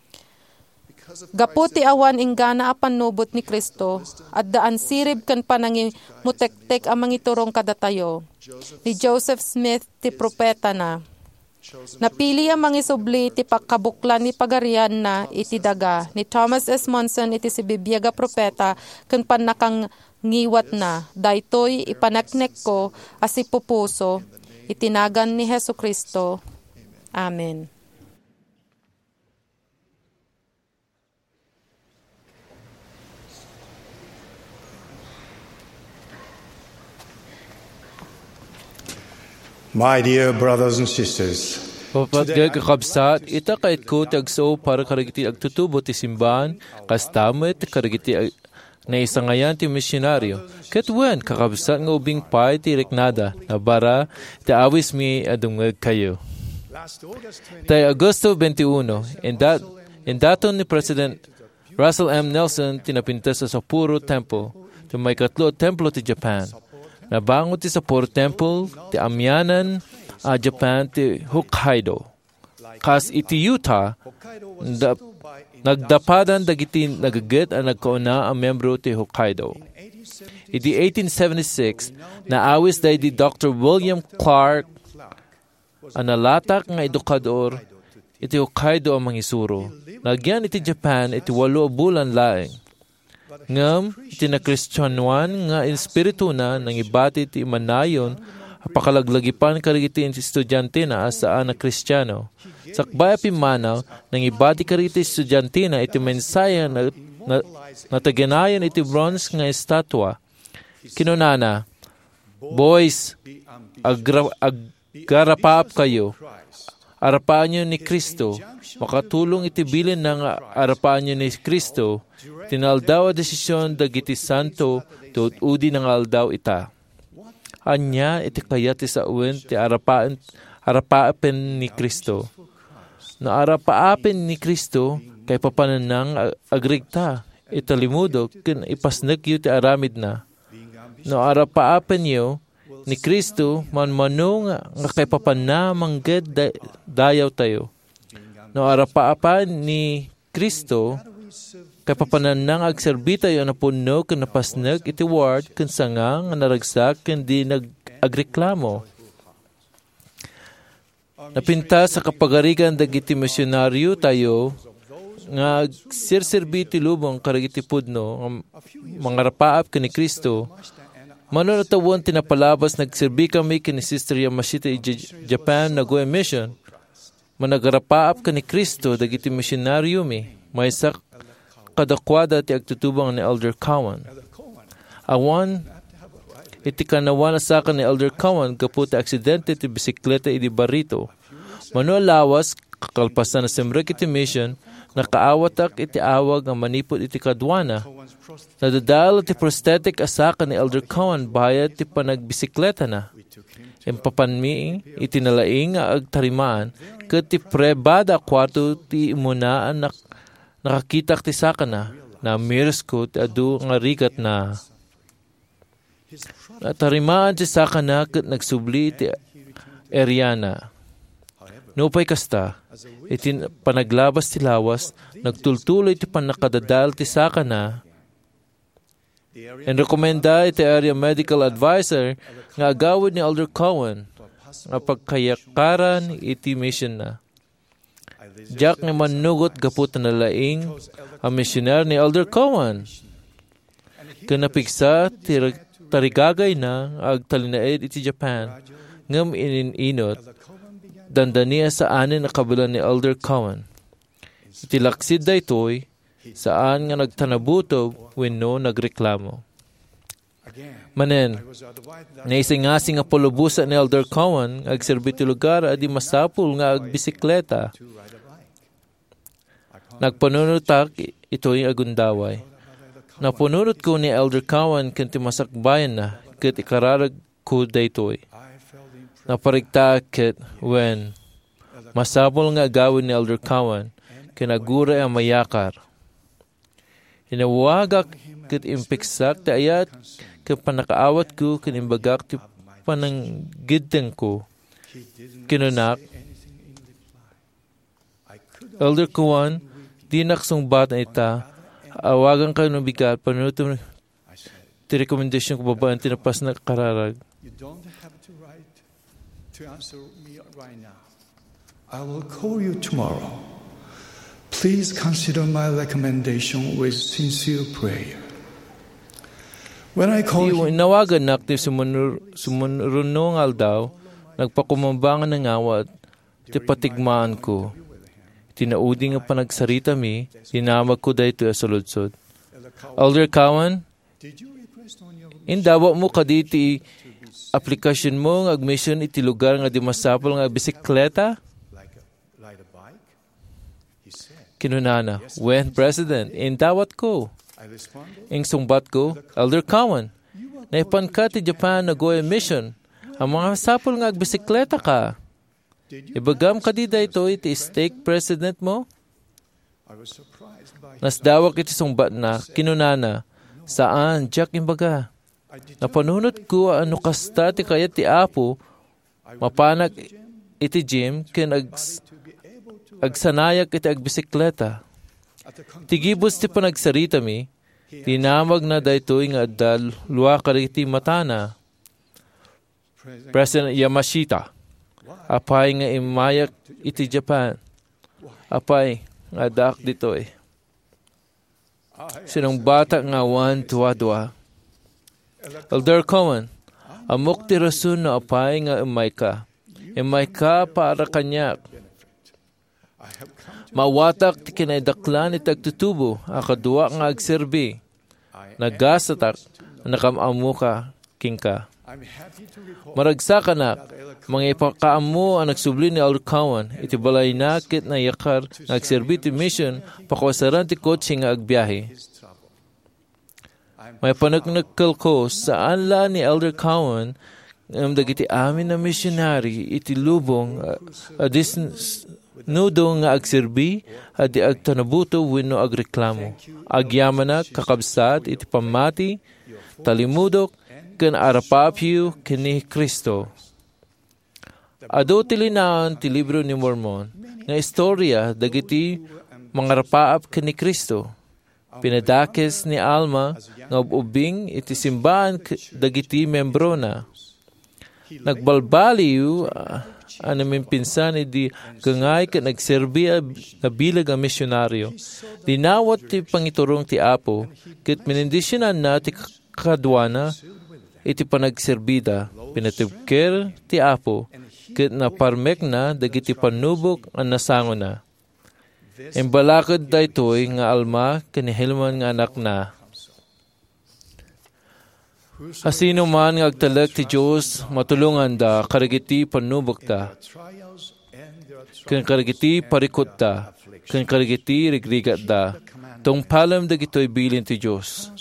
Gapu ti awan inggana a panubot ni Kristo, at daan sirib ken panangi mutektek ang mangiturong kada tayo. Ni Joseph Smith ti propeta na. Napili ang mga isubli iti pagkabuklan ni pagarian na iti daga. Ni Thomas S. Monson iti si Bibiyaga Propeta kun panakang ngiwat na. Daytoy ipaneknek ko as ipupuso. Itinagan ni Hesu Kristo. Amen. My dear brothers and sisters, Papatgag kakabsat, ita kait ko tagso para karagiti agtutubo ti simbahan, kastamit karagiti ag, na isangayan ti misyonaryo. Katwen kakabsat nga ubing pay ti reknada, na bara ti awis mi adungag kayo. Tay Agosto twenty-one, in, dat, in daton ni President Russell M. Nelson tinapinta sa Sapporo Temple, ti may katlo templo ti Japan. Nabangon ti Sapporo Temple, ti amyanan a Japan ti Hokkaido. Kas iti Utah, da, nagdapadan dagiti nagaget a nagkauna ang membro ti Hokkaido. Iti eighteen seventy-six, naawis day di Doctor William Clark, ang nalatak nga edukador, iti Hokkaido ang mangisuro. Nagyan iti Japan, iti walo bulan laeng. Ngam, iti na Kristyanuan nga espiritu na nang ibati ti manayon pakalaglagipan karigiti iti estudyante na asaan na Kristiyano. Sakbay pimanaw nang ibati karigiti estudyante na iti mensaya na, na nataganayan iti bronze nga estatwa. Kinunana, boys, agra, agarapaap kayo. Arapaan nyo ni Kristo. Makatulong iti bilin ng arapaan nyo ni Kristo. Tinaldaw a desisyon dagiti santo tuot udi ng aldaw ita. Anya iti kaya ti sauen ti arapaan arapaapen ni Kristo. No arapaapen ni Kristo kay papananang agrigta italimudo ken ipasnek yu ti aramid na. No arapaapen yu ni Kristo manmano nga, nga kay papana mangged da, dayaw tayo. No arapaapan ni Kristo kay papananang agserbi tayo na puno ken napasnek iti ward ken sanga nga naragsak ken di nag-agreklamo. Napinta sa kapagarigan dagiti misyonaryo tayo nga sirsirbi ti lubong karagiti pudno mga rapaap ken ni Kristo. Manunatawon tinapalabas nagsirbi kami ken ni Sister Yamashita i Japan nag-go mission. Managarapaap ken ni Kristo dagiti misyonaryo mi. Maysa kadakwada ti agtutubang ni Elder Cowan. Awan iti kanawan asakan ni Elder Cowan gapu ti aksidente ti bisikleta iti Barito. Mano lawas kakalpasan na semrek iti mission nakaawatak iti awag nga manipod iti kadwana. Nadadal iti prosthetic asakan ni Elder Cowan bayad ti panagbisikleta na. Empapanmi iti nalaing nga agtarimaan ket ti prebada kwarto ti imunaan na nakakitak ti saka na na mirsko ti adu nga rigat na. Natarimaan ti saka na ket nagsubli ti Eriana. Nupay kasta, iti panaglabas ti lawas, nagtultuloy ti panakadadal ti saka na. And rekomenda iti area medical advisor nga agawid ni Elder Cowan nga pagkayakaran iti mission na. Jack nga manugot gaput na laing ang missioner ni Elder Cowan. Kanapigsa tarigagay na agtalinaid iti Japan ngam ininot dandania sa anin na kabilan ni Elder Cowan. Iti laksid daytoy saan nga nagtanabuto wenno nagreklamo. Manen, naisingasing nga pulubusa ni Elder Cowan agserbi ti lugar adi masapul nga agbisikleta. Nagpanunutak ito'y agundaway. Napununot ko ni Elder Cowan kanti masakbayan na ket ikararag ko daytoy. Naparigta ket when masapul nga agawin ni Elder Cowan kinagura ang mayakar. Inawagak ket impiksak ti ayat ket panakaawat ko kinimbagak ti pananggideng ko. Kinunak, Elder Cowan, di naksungbat na ita, awagan ka ng bigat, panunutom ti rekomendasyon ko babaan tinapas na kararag. You don't have to write to answer me right now. I will call you tomorrow. Please consider my recommendation with sincere prayer. When I call Di nawagan nak ti sumunrunong aldaw, nagpakumambangan ng awat, ti patigmaan ko. Tinaudi nga panagsarita mi, tinamag ko dahito sa lutsod. Elder Cowan, indawa mo kaditi aplikasyon mo ng admission iti lugar nga di masapol nga bisikleta? Kinunana, when President, indawat ko. Ing sungbat ko, Elder Cowan, naipan ka ti Japan na go mission. Ang mga sapol nga bisikleta ka. Ibagam ka di da ito iti stake president mo? Nasdawak iti sungbat na, kinunana, saan, Jack imbaga? Napanunod ko ano kasta ti kayat ti Apo, mapanak iti gym, kin ag, agsanayak iti agbisikleta. Tigibos ti panagsarita mi, tinamag na daytoy nga adal luwa kariti matana. President Yamashita, apay nga imayak iti Japan, apay nga dak ditoy. Sinong bata nga wan tuwa-duwa. Elder Cowan, amok ti rason na apay nga imay ka. Imay ka para kanyak. Mawatak ti kinaidaklan iti agtutubo, akadua nga agserbi. Nagasatak, nakamamu ka, kingka. Maragsa ka na, mga ipakaamu ang nagsubli ni Elder Cowan, iti balay nakit na yakar, nagserbi ti mission, pakwasaran ti kotse nga agbiyahe. May panagnagkal ko, saan la ni Elder Cowan, ang dagiti amin na missionary, iti lubong, adis nudo nga agserbi, adi agtanabuto wenno agreklamo. Agyaman na kakabsat, iti pamati, talimudok, ken arapapyu kini Kristo. Ado tilinaan ti libro ni Mormon, nga istorya dagiti mangarapaap kini Kristo. Pinadakes ni Alma nga ubing iti simbahan dagiti membro na. Nagbalbaliw uh, anamin pinsan iti gangay ken nagserbi na bilag a misyonaryo. Dinawat ti pangiturong ti Apo, ket minindisyonan na ti kadwana iti panagserbida, pinatibker ti Apo, ket naparmek na dagiti panubok ang nasango na. Embalakad daytoy nga Alma ken Helman nga anak na. Asino man nga agtalag ti Diyos, matulungan da, karigiti panubok da. Ken karigiti parikot da, ken karigiti rigrigat da. Tong palam dagitoy bilin ti Diyos.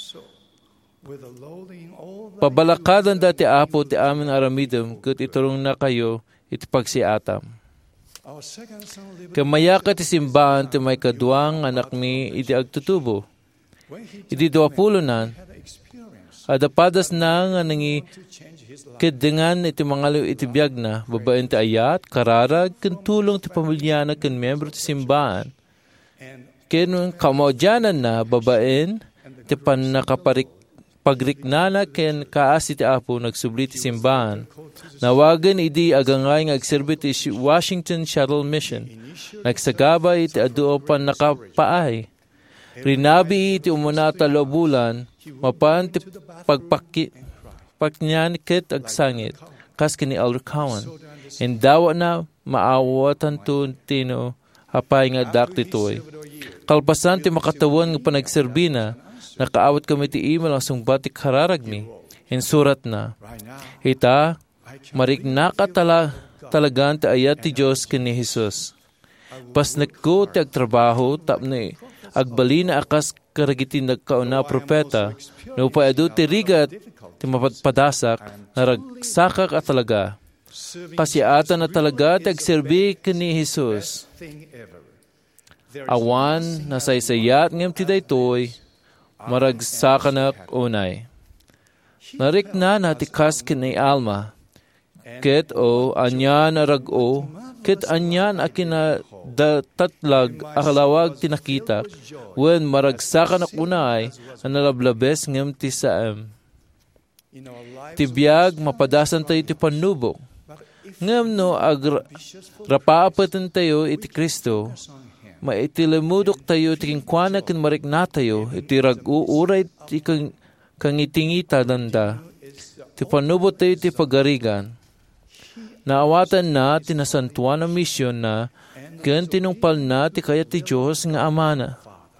Pabalakadan dati Apo ti amin aramidem, ket iturong na kayo iti pagsiatam. Kamaya ka ti simbahan ti may kaduang anak mi iti agtutubo. Iti duwapulo nan, adapadas na nga nangi kedengan iti mangaliw iti biyag na, babaen ti ayat, kararag, ken tulong ti pamilyana ken membro ti simbahan. Ken kamaudyanan na, babaen, ti panakaparik pagriknana ken kaasi ti Apo nagsubli ti simbahan. Nawagan idi agangay nga agserbi ti Washington Shuttle Mission. Nagsagabay iti aduo pan nakapaay. Rinabi iti umuna talo bulan, mapan ti pagpaki paknyan ket agsangit, kas kini Elder Cowan. Endawa na maawatan to tino hapay nga dak titoy. Kalpasan ti makatawan nga panagserbi na, nakaawat kami ti email ang sungbat ti kararag mi. In surat na, ita, mariknaka tala, talagan ti ayat ti Diyos ken ni Jesus. Pas nagko ti agtrabaho, tapno agbali na akas karagiti nagkauna propeta, no pa edu ti rigat, ti mapadpadasak, naragsakak at talaga. Kasiatan na talaga ti agserbi ken ni Jesus. Awan, nasaysayat ngem ti daytoy, maragsakanak unay. Narik na natikas kinay Alma, ket o anyan arag-o, ket anyan akina datatlag akalawag tinakitak, wen maragsakan akunay, analablabes ngem ti saem. Tibiyag mapadasan tayo ti panubok, Ngam no ag rapaapatan tayo iti Kristo, maitilamudok tayo ti kinkwana ken marikna tayo, iti rag-uuray ti kang, kang itingita danda, ti panubot tayo ti pagarigan. Naawatan na tinasantuan ang misyon na ken tinungpal na ti kaya ti Diyos nga amana.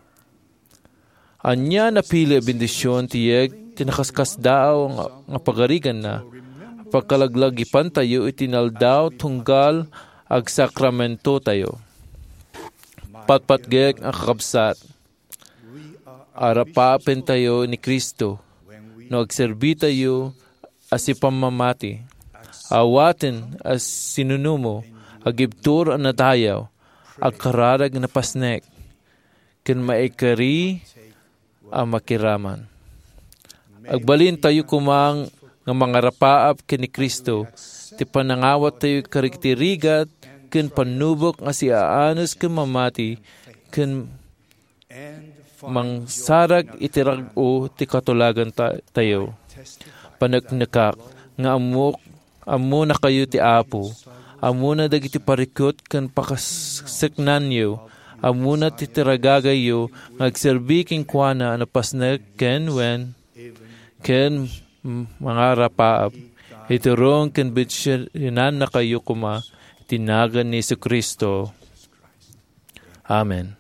Anya napili a bendisyon tiyeg tinakaskas daaw nga, nga pagarigan na pagkalaglagipan tayo itinaldaw tunggal ag sakramento tayo. Patpatgek ang kakabsat. Arapapen tayo ni Kristo. No agserbi tayo as ipamamati. Awaten as sinunumo. Agibtur ang natayaw. Agkararag na pasnek. Ken maikari ang makiraman. Agbalin tayo kumang nga mga rapaap ken ni Kristo, ti panangawat tayo karigtirigat, ken panubok nga si aanos ken mamati, ken mangsarag itirag-o ti katulagan ta- tayo. Panagnakak, nga amok, amo na kayo ti Apo, amo na dagiti parikot ken pakasaknanyo, amo na ti tiragagayo, ngagserbi king kuana anapasnek ken wen, ken mga rapaap, iturong konbensyonan na kayo kuma, tinagan ni Yesu Kristo. Amen.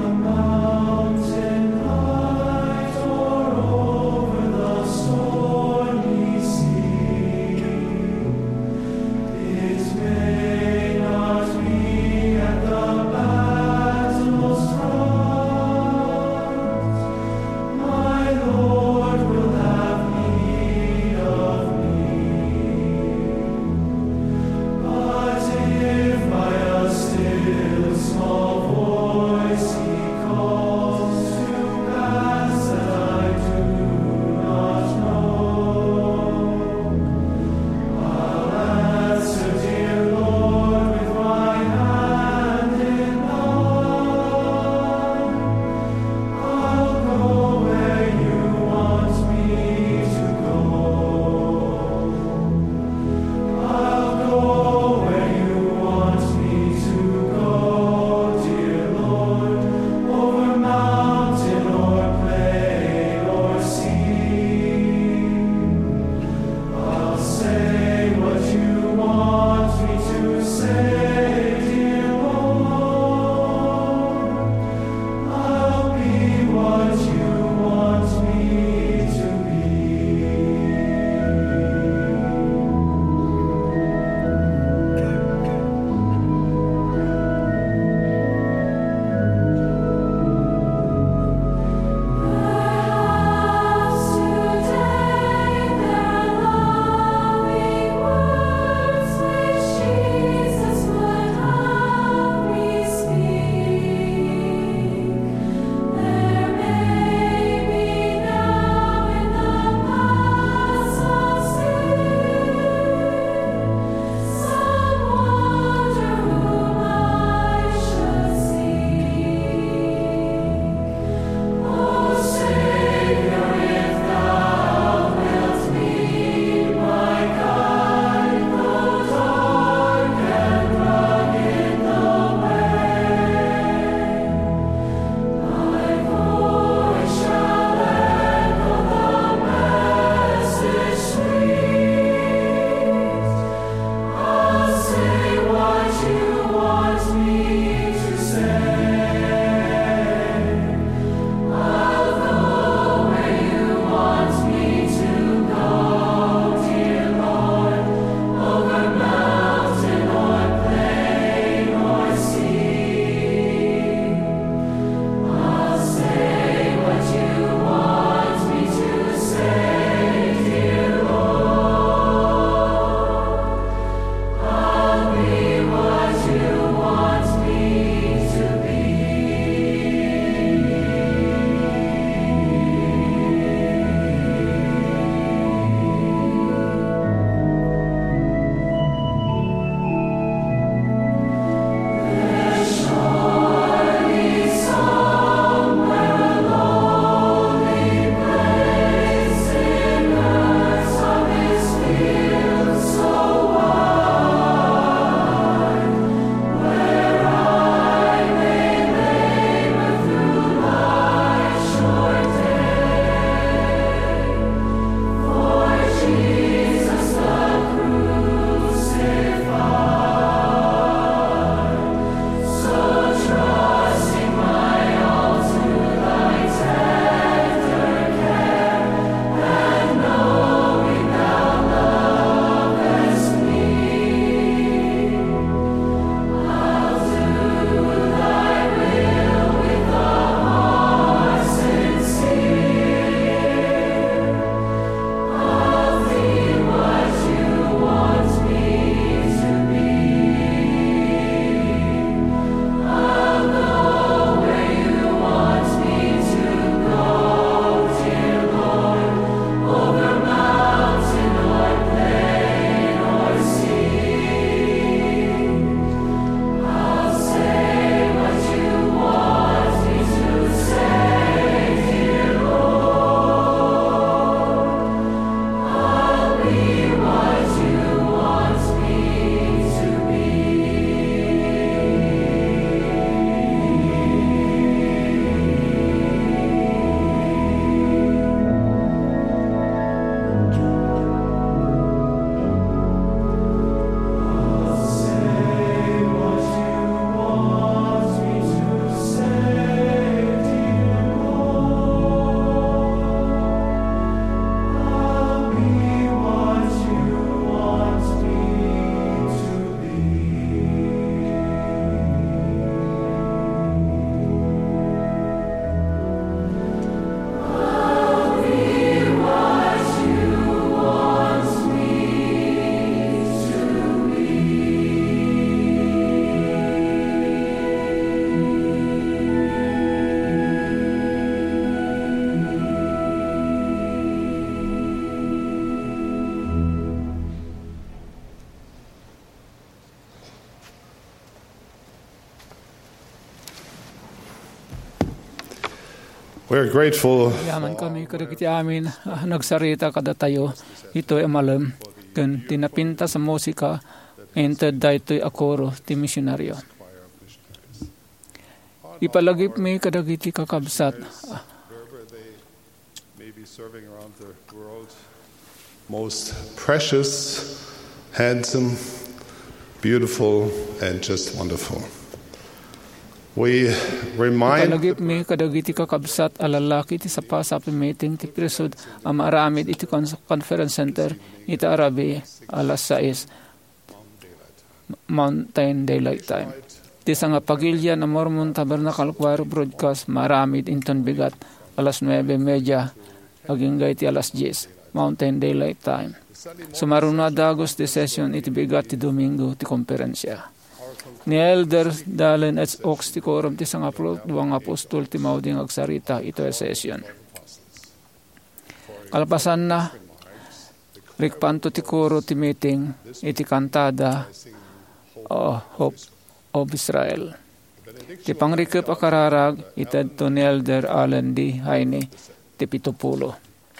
Mountain heights or over the storm. We're grateful Yaman kami kadagiti amin ah, nagsarita kada tayo ito ay malam ken tinapinta sa musika entered daytoy akoro ti misyonaryo. Ipalagip mi kadagiti kakabsat. wherever they may be serving around the world. Most precious, handsome, beautiful, and just wonderful. We remind Ipalagip mi kadagiti kakabsat alalaki ti sapa sa meeting ti presud ang maaramid iti conference center iti Arabi alas sais Mountain Daylight Time. Ti sa nga pagilya na Mormon Tabernacle Choir broadcast maramid inton bigat alas nueve media aging ti alas diyes Mountain Daylight Time. Sumaruna dagos ti session iti bigat ti Domingo ti konferensya. Ni Elder Dalen at Ox ti korum ti sangaplo duwang apostol ti mauding agsarita ito ay session. Kalpasan na rikpanto ti koro ti meeting iti kantada oh, Hope of Israel. Ti pangrikep akararag ited to ni Elder Allen D. Haine ti pitupulo.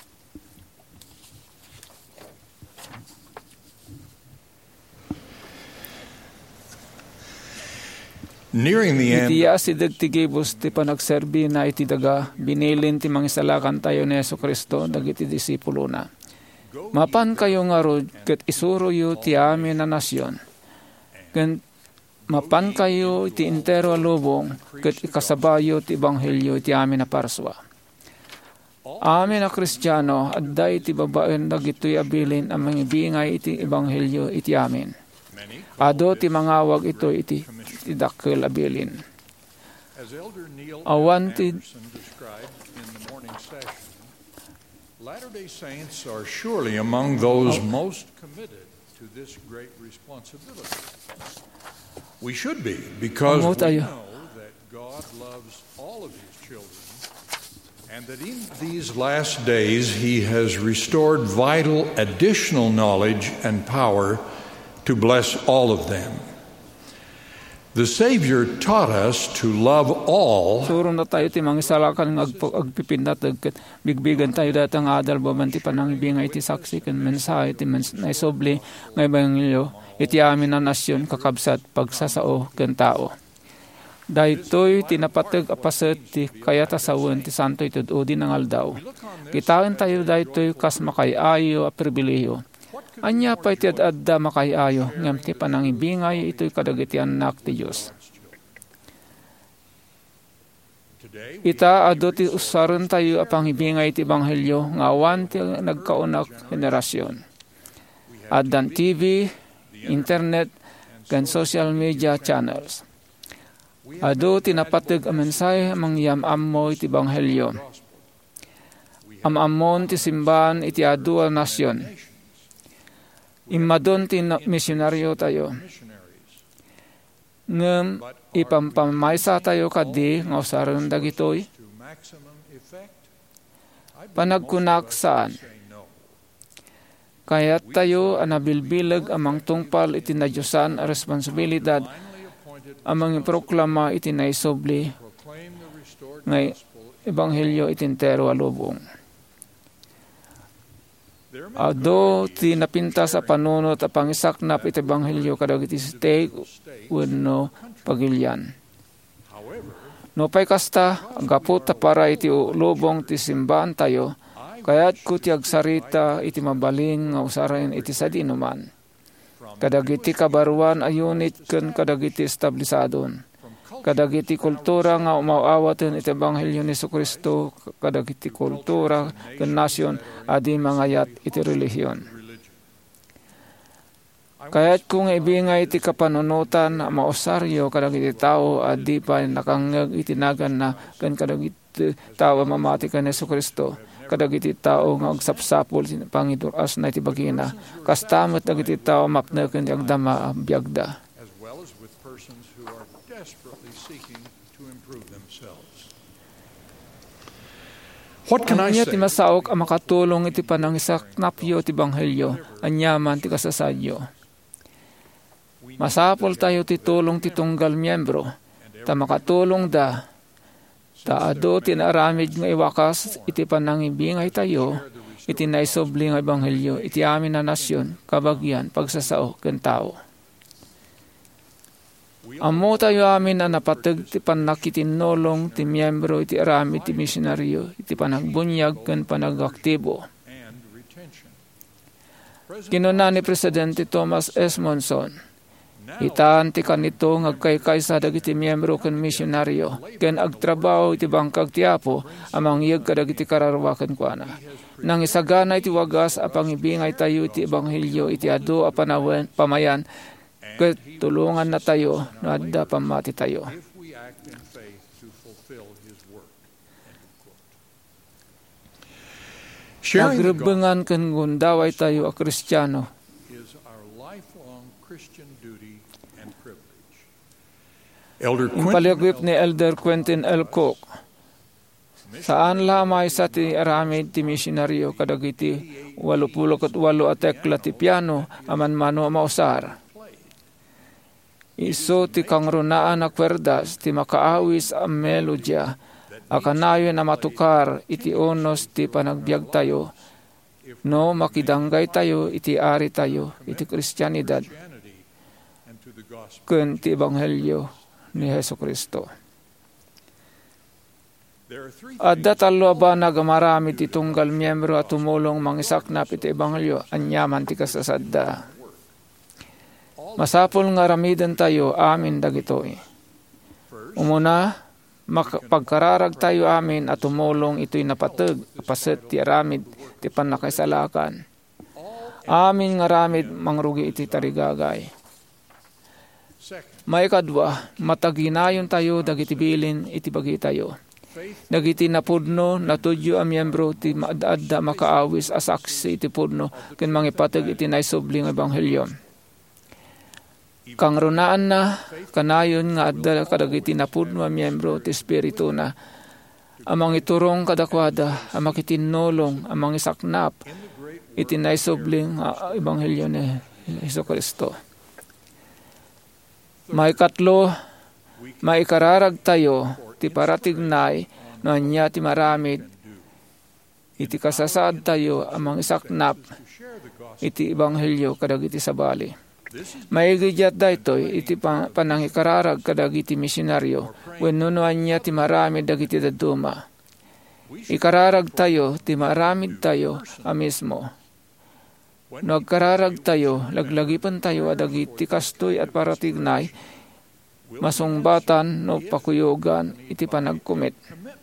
Nearing the end, Iti asidag ti gibos ti panagserbi na iti daga binilin ti mangisalakan tayo ni Yesu Kristo dagiti disipulo na. Mapan kayo nga rod ket isuro yu ti amin na nasyon. Ket mapan kayo iti intero a lubong ket ikasabayo ti ebanghelyo iti amin na parswa. Amin na Kristiyano adday iti babaen dagitoy abilin ang mangibingay iti ebanghelyo iti amin. Ado ti mangawag ito iti ti dakkel abilin. as Elder Neil Awan ti Anderson described in the morning session, Latter-day Saints are surely among those most committed to this great responsibility. We should be, because Amo we tayo. know that God loves all of His children, and that in these last days He has restored vital additional knowledge and power to bless all of them. The Savior taught us to love all Suro na tayo ti mangisalakan ng agpipindat agkat bigbigan tayo datang adal baman ti panangibingay ti saksi ken mensahe ti mens naisobli ngay ebanghelyo iti amin na nasyon kakabsat pagsasao ken tao. Daytoy tinapateg apaset ti kayatasawen ti santo ituod ng aldaw. Kitaan tayo daytoy kas makayayo a pribilehiyo. Anya pa iti adda makayayo ngem ti panangibingay ito'y kadagiti anak ti Dios. Ita ado ti usaron tayo apang ibingay ti ebanghelyo nga awan ti nagkaunak henerasyon. Addan T V, internet, ken social media channels. Ado tinapateg a mensahe mangyam ammo iti ebanghelyo. Amamon ti simbahan iti adu a nasyon. Imadon ti misyonaryo tayo. Ngem ipampamaysa tayo kadi nga usaron dagitoy. Panagkunak saan. Kaya't tayo anabilbilag amang tungpal iti nadyosan a responsibilidad amang proklama iti naisobli ngay ebanghelyo iti entero a lubong. Ado ti napinta sa panunot a pangisaknap iti ebanghelyo kadagiti stake wenno pagilyan. No pay kasta agapot ta para iti lubong ti simbahan tayo kayat ko ti agsarita iti mabalin nga usaren iti sadinuman. Kadagiti kabaruan ayunit ken kadagiti establisadon. Kadagiti kultura nga umaawaten iti ebanghelyo ni Jesucristo, kadagiti kultura ken nasyon adi mangayat iti relihiyon. Kaya't kung ibingay iti kapanunutan maosaryo kadagiti tao adi pa nakangeg itinagan na ken kadagiti tao mamati ken Jesucristo, kadagiti tao nga agsapsapol pangiduras na iti bagina, kastamot dagiti tao mapnek ken agdama biagda. What can I Anya say? ti masaok ang makatulong iti panangisaknapyo ti banghelyo, anyaman ti kasasadyo. Masapol tayo ti tulong ti tunggal miyembro, ta makatulong da, Taado tinaramid nga iwakas iti panangibingay tayo, iti naisubli nga ebanghelyo, iti amin na nasyon, kabagyan, pagsasao, ken tao. Amo tayo amin na napatag ti panakitinolong ti miyembro iti aramid ti misyonaryo, iti panagbunyag ken panagaktibo. Kinuna ni Presidente Thomas S. Monson, itaan ti kanito ngagkaykay sa dagiti miyembro ken misyonaryo, ken agtrabaho iti bangkag ti Apo, amang iyag kadagiti kararwaken kuana. Nang isagana iti wagas a pangibingay tayo iti ebanghelyo, iti adu a panawen, pamayan, ket tulungan na tayo, no adda pamati tayo. Nagrebengan ken gundaway tayo a Kristiyano. Impalagwip ni Elder Quentin L. Cook, saan lamay sa ti aramid ti misyonaryo kadagiti walupulo ket walo a tekla ti piano aman mano mausar. Iso ti kangrunaan a kwerdas ti makaawis a melodya akanayon na matukar iti onos ti panagbiag tayo, no makidanggay tayo iti ari tayo iti Kristiyanidad ken ti ebanghelyo ni Hesus Kristo. Adda talo ba nagamarami ti tunggal miyembro at tumulong mangisaknap iti ebanghelyo anyaman ti kasasadda. Masapol nga ramiden tayo amin dagitoy. Umuna, pagkararag tayo amin at tumulong ito'y napatag, paset ti aramid, ti panakaisalakan. Amin nga ramid mangrugi iti tarigagay. Maikadwa, mataginayon tayo dagiti bilin iti bagi tayo. Dagiti napudno, natudyo ang miyembro ti maadda makaawis asaksi iti pudno, ken mangipatag iti naisubling ebanghelyo. Kangrunaan na, kanayon nga adda kadagiti napudno ang miyembro ti espiritu na, amang iturong kadakwada, amang itinolong, amang isaknap, iti naisubling uh, ebanghelyo ni Hesus Kristo. May katlo, may kararag tayo, ti paratignay, no anya ti maramid, iti kasasaad tayo, amang isaknap, iti ebanghelyo kadagiti sabali. Maigidyat daytoy, iti panangikararag kadagiti misyonaryo, wenno no anya ti maramid dagiti daduma. Ikararag tayo, ti maramid tayo, a mismo. No agkararag tayo, laglagipan tayo adagiti kastoy at paratignay, masungbatan no pakuyogan iti panagkumit.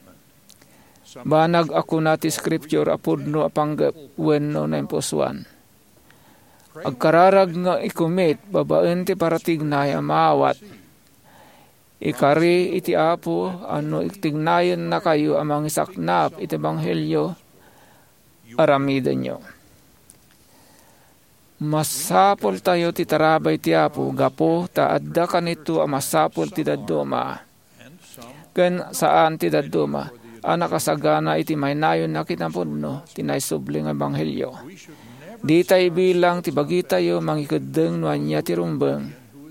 Banag ako na ti scripture apudno apanggap wenno na imposuan. Agkararag nga ikumit, babaen ti paratignay amawat. Ikari iti Apo, ano itignayan na kayo amang isaknap iti ebanghelyo, aramiden nyo. Masapol tayo ti tarabay ti Apo, gapo taadda kanito ang masapol ti dadduma. Ken saan ti dadduma, anak kasagana iti maynayon na kinapudno, tinaisubling ebanghelyo. Di tayo bilang ti bagi tayo mangikadeng no anya ti rumbeng.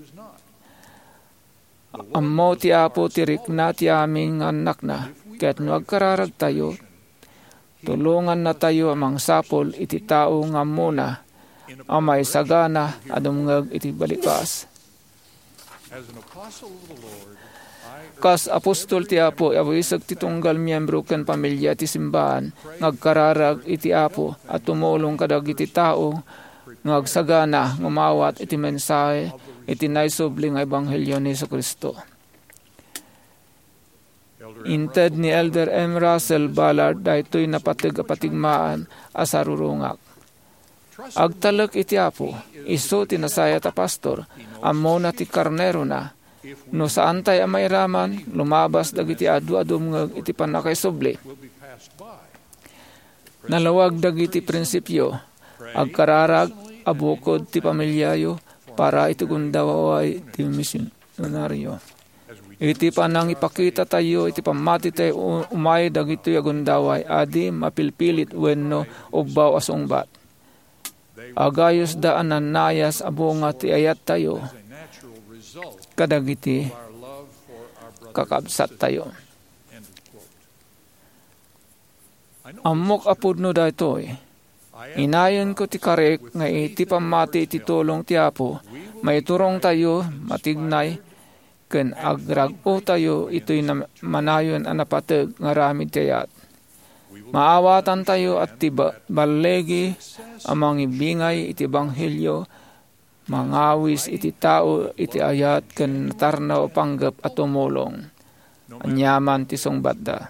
Ammo ti Apo ti rikna ti aming anak na, kaya't no agkararag tayo, tulungan na tayo amang sapol iti tao nga muna, amay sagana adumngag iti balikas. Kas apostol ti Apo, awisag ti tunggal miyembro ken pamilya ti simbahan, ngagkararag iti Apo at tumulong kadag iti tao, ngagsagana, ngumawat iti mensahe, iti naisubling nga ebanghelyo ni Hesus Kristo. Inted ni Elder M. Russell Ballard, daytoy napatag-apatigmaan asarurungak. Agtalek iti Apo, iso tinasaya ta pastor, ammo na ti karnero na, no saan tayo amairaman, lumabas dagiti adu-adum iti panakaisubli. Nalawag dagiti prinsipyo, agkararag, abukod ti pamilyayo, para iti gundaway ti misyonaryo. Iti panang ipakita tayo, iti pamati tayo umay dagito agundaway, adi mapilpilit wenno ubbaw asungbat. Agayos daan nanayas abunga ti ayat tayo, kadagiti kakabsat tayo. Amok apod no daytoy. Inayon ko ti karek nga iti pamati iti tulong ti Apo, maiturong tayo matignay ken agrag-o tayo ito'y manayon ang napatag nga ramid kayat. Maawatan tayo at tiba balegi amang ibingay iti banghilyo, mangawis iti tao iti ayat ken tarnaw panggap at tumulong. Anyaman ti sungbatda.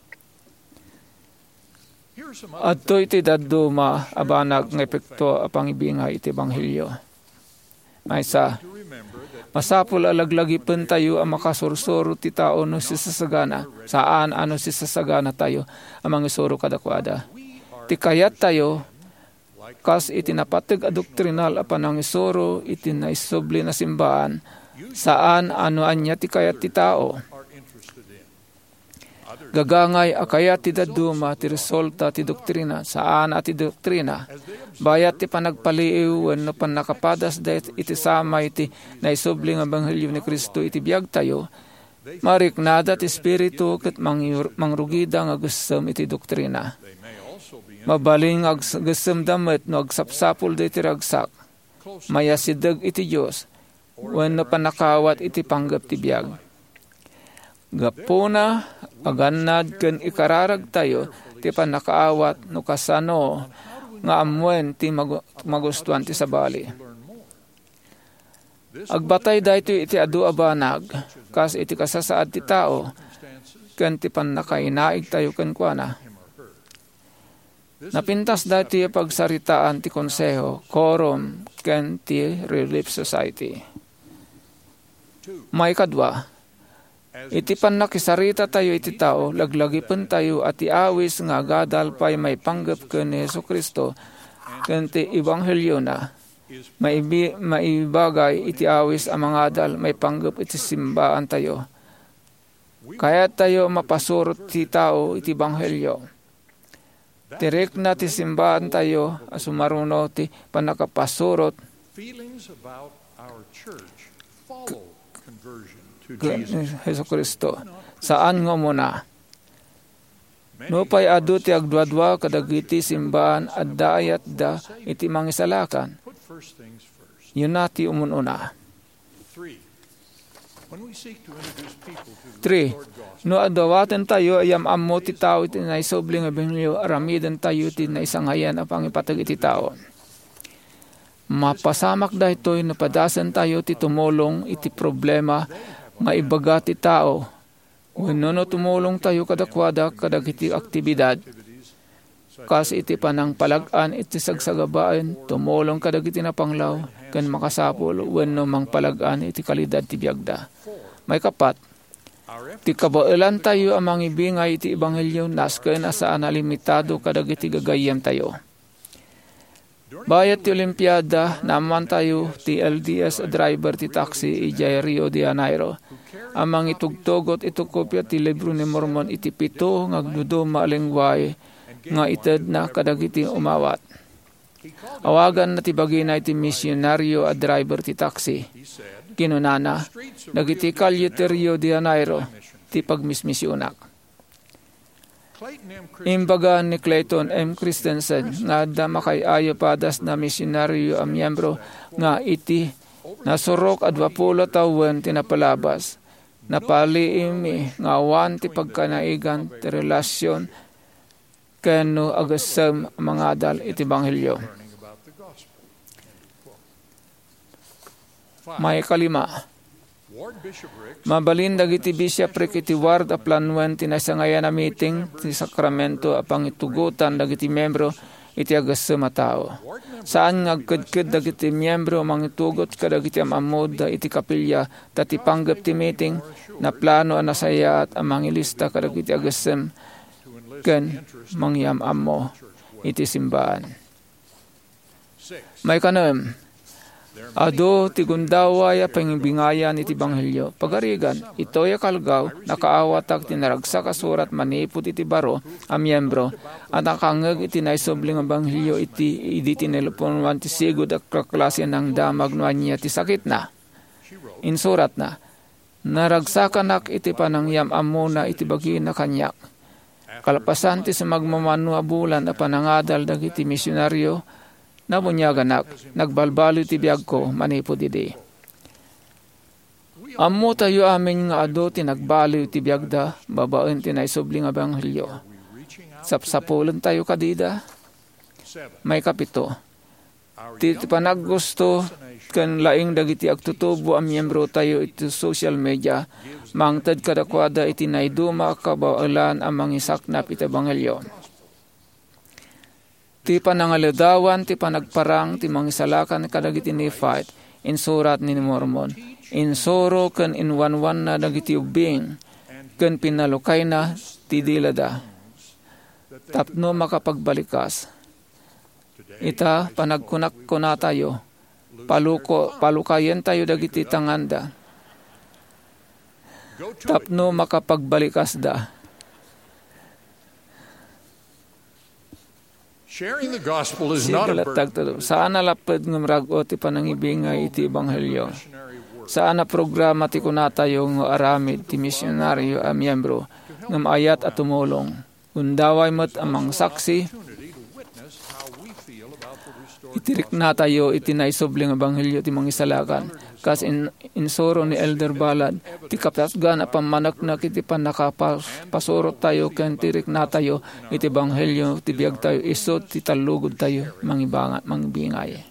Adto iti daduma abanag ng epekto apang ibingay iti banghilyo. Maysa, masapul alaglagi pen tayo ang makasursuro ti tao no si sasagana. Saan ano si sasagana tayo amang isuro kadakwada. Ti kayat tayo, kas iti napatag a doktrinal apan ang isuro iti naisubli na simbahan, saan ano anya ti kayat ti tao. Gagangay akayat ti daduma ti resulta ti doktrina, saan ati doktrina. Bayat ti panagpaliiw no panakapadas dahit iti samay ti naisubli nga banghilyo ni Kristo iti biyag tayo. Mariknada ti spiritu ket mangrugida nga gussem iti doktrina. Mabaling ag gussem damet no agsapsapul iti ragsak. Mayasideg iti Dios wenno panakawat iti panggap ti biyag. Gapuna agannad ken ikararag tayo ti panakaawat no kasano nga amwen ti mag- magustuhan ti sabali. Agbatay dayto iti adu abanag kas iti kasasaad ti tao ken ti panakainaig tayo ken kuana. Napintas dayto iti pagsaritaan ti konseho, quorum ken ti Relief Society. May kadwa, iti panakisarita tayo iti tao, laglagipan tayo at iawis nga gadal pa'y may panggap ken ni Yesu Kristo, ken ti Ebanghelyo na, maibi, maibagay iti awis ang mga adal, may panggap iti simbaan tayo. Kaya tayo mapasurot ti tao iti Ebanghelyo. Direk na ti simbaan tayo, asumaruno ti panakapasurot, feelings about our church follow conversion to Yesu Kristo. Saan nga muna? No pa'y adu ti agdwadwa kadagiti simbaan at daayat da iti mangisalakan. Yun nati umununa. Three, no adawaten tayo ayam ammo ti tao iti naisobling ebanghelyo aramiden tayo iti naisangayan a pangipatag iti tao. Mapasamak dahitoy napadasan tayo ti tumulong iti problema maibaga ti tao. Wenno no tumulong tayo kadakwada kadagiti aktibidad. Kas iti panang palagan iti sagsagabaan, tumulong kadagiti napanglaw, ken makasapol wenno mang palagan iti kalidad ti biagda. May kapat, ti kabailan tayo amang ibingay iti ebanghelyo nasken asaan na limitado kadagiti gagayem tayo. Bayat ti Olimpiada, naman tayo ti L D S driver ti taxi ijay Rio de Janeiro. Amang itugtugot itukopya ti libro ni Mormon iti pito ngagdudo maalengway nga ited na kadagiti umawat. Awagan na ti bagina iti misyonaryo a driver ti taxi. Kinunana, dagiti kalye ti Rio de Janeiro ti pagmismisyonak. Imbaga ni Clayton M. Christensen nga da makayayo padas na misyonaryo a miyembro nga iti nasurok adwapulo tawen tinapalabas. Napaliimi nga awan ti pagkanaigan ti relasyon keno agasem mga adal iti Ebanghelyo. May kalima. Mabalin dagiti bishopric iti ward a planwen tinasangaya na meeting ti sakramento apang itugutan dagiti membro iti agasem a tao. Saan nga agkadkad dagiti membro mangitugot kadagiti amamod iti kapilya tati panggap ti meeting na plano a nasaya at amang ilista kadagiti agasem ken mangyam ammo iti simbaan. May kanem, ado ti gundaway a pangibingayan iti Ebanghelyo. Pagarigan, ito'y akalgaw, nakaawatag tinaragsak asurat manipod iti baro a miyembro at nakangag iti naisubling Ebanghelyo iti idi tineleponuan ti sigod at kaklase ng damag no niya ti sakit na. Insurat na, naragsakan ak iti panangyam amuna iti bagi na kanyak. Kalapasan ti sa magmamano a bulan a panangadal dagiti misyonaryo na bunyaganak, nagbalbalo ti biyag ko, manipo didi. Ammo tayo amin nga ado ti nagbaliw ti biyag da, babaen ti naisubling ebanghelyo. Sapsapulan tayo kadida. May kapito. Ti panaggusto kan laing dagiti agtutubo ang miyembro tayo iti social media, mangtad kadakwada iti naiduma kabaulan ang mangisaknap iti ebanghelyo. Ti panangaladawan, ti panagparang, ti mangisalakan kadagiti Nephite, in surat ni Mormon, in soro ken in wanwan na dagiti ubing, ken pinalukay na ti dilada. Tapno makapagbalikas. Ita panagkunak ko na tayo, paluko, palukayan tayo dagiti tanganda. Tapno makapagbalikas da. Sharing the gospel is not a burden. Saan nalapad ng marago ti panangibingay iti ebanghelyo. Saan na programa ti kunatayo ng aramid ti misyonaryo a miyembro ng ayat at tumulong. Undaway mo't amang saksi, itirik na tayo iti naisubling ebanghelyo ti mangisalakan. Kas in, insoro ni Elder Balad, ti kapasgan a pamanak na kiti panakapasurot tayo, ken tirik na tayo iti ebanghelyo, ti biyag tayo, isot ti talugod tayo, mangibanga, mangbingay.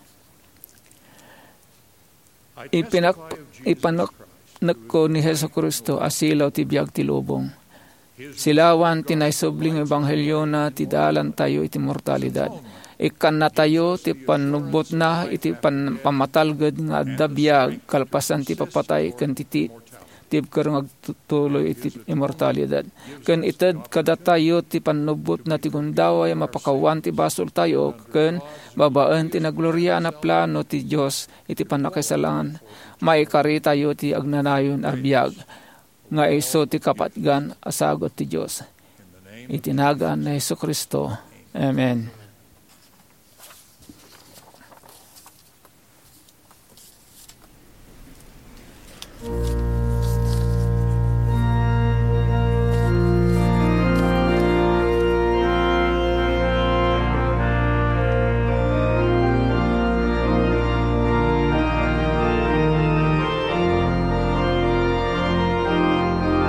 Ipinak, ipanak ko ni Hesus Kristo asilaw ti biyag ti lubong. Silawan ti naisubling ebanghelyo na ti dalan tayo iti mortalidad. Ikan na tayo ti panubot na iti pan, pamatalgad nga dabiyag kalpasan ti papatay ken ti tibker nga tuloy iti immortalidad. Ken ited kada tayo ti panubot na ti gundaway mapakawan ti basol tayo ken babaen ti naglorya na plano ti Dios iti panakasalangan. Maikari tayo ti agnanayon a biyag nga iso ti kapatgan asagot ti Dios. Itinagan na Hesus Kristo. Amen.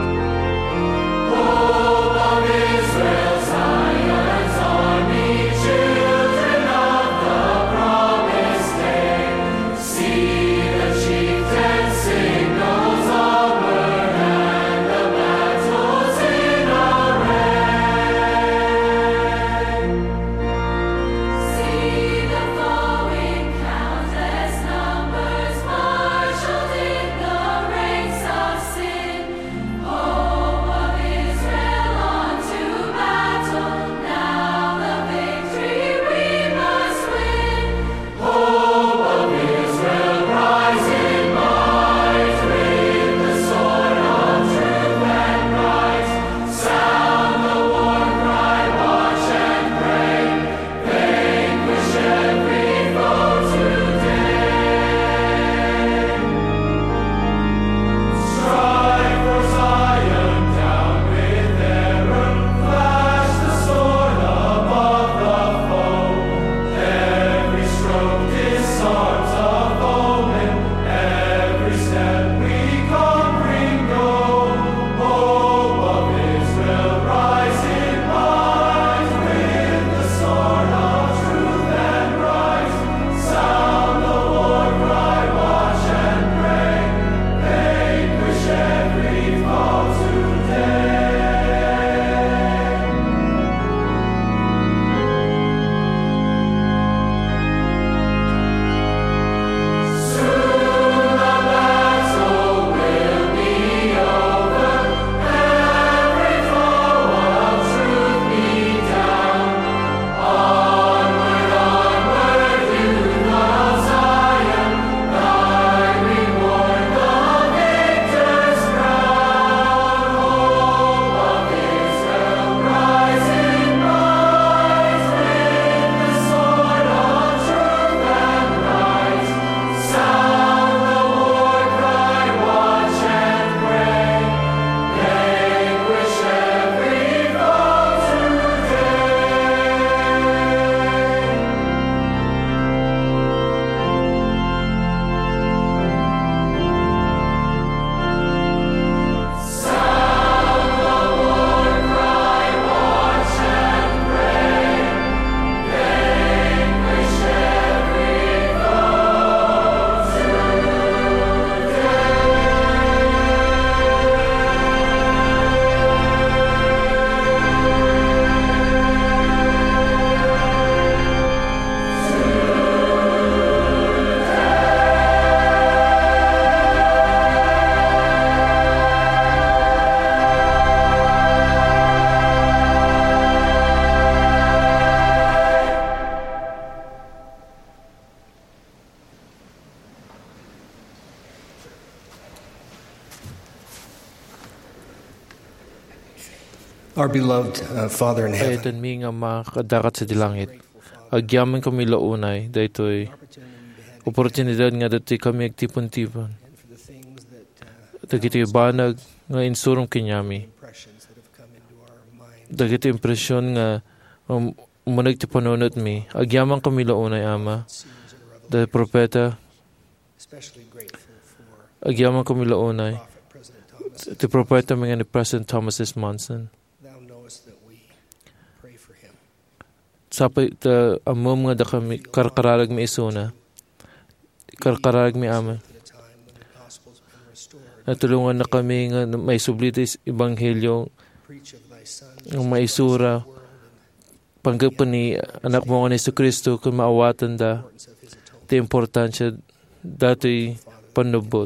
Israel, Zion's army. Our beloved uh, Father in heaven, Kayatan mi nga makadakat sa dilangit. Agyaman kami launay, daytoy oportunidad nga dati kami agtipon-tipon. Dagiti banag nga insurong kinyami. Dagiti impresyon nga um, umunag ti panunod mi. Agyaman kami launay, Ama. Dahil propeta, agyaman kami launay. Ti propeta mga ni President Thomas S. Monson. Sapay ta amom nga da kami karkararag mi isuna. Karkararag mi Ama. Natulungan na kami nga may sublitis ebanghelyo ng maisura panggapan ni anak mo nga ni Kristo kung maawatan da ti importansya dato'y panubot.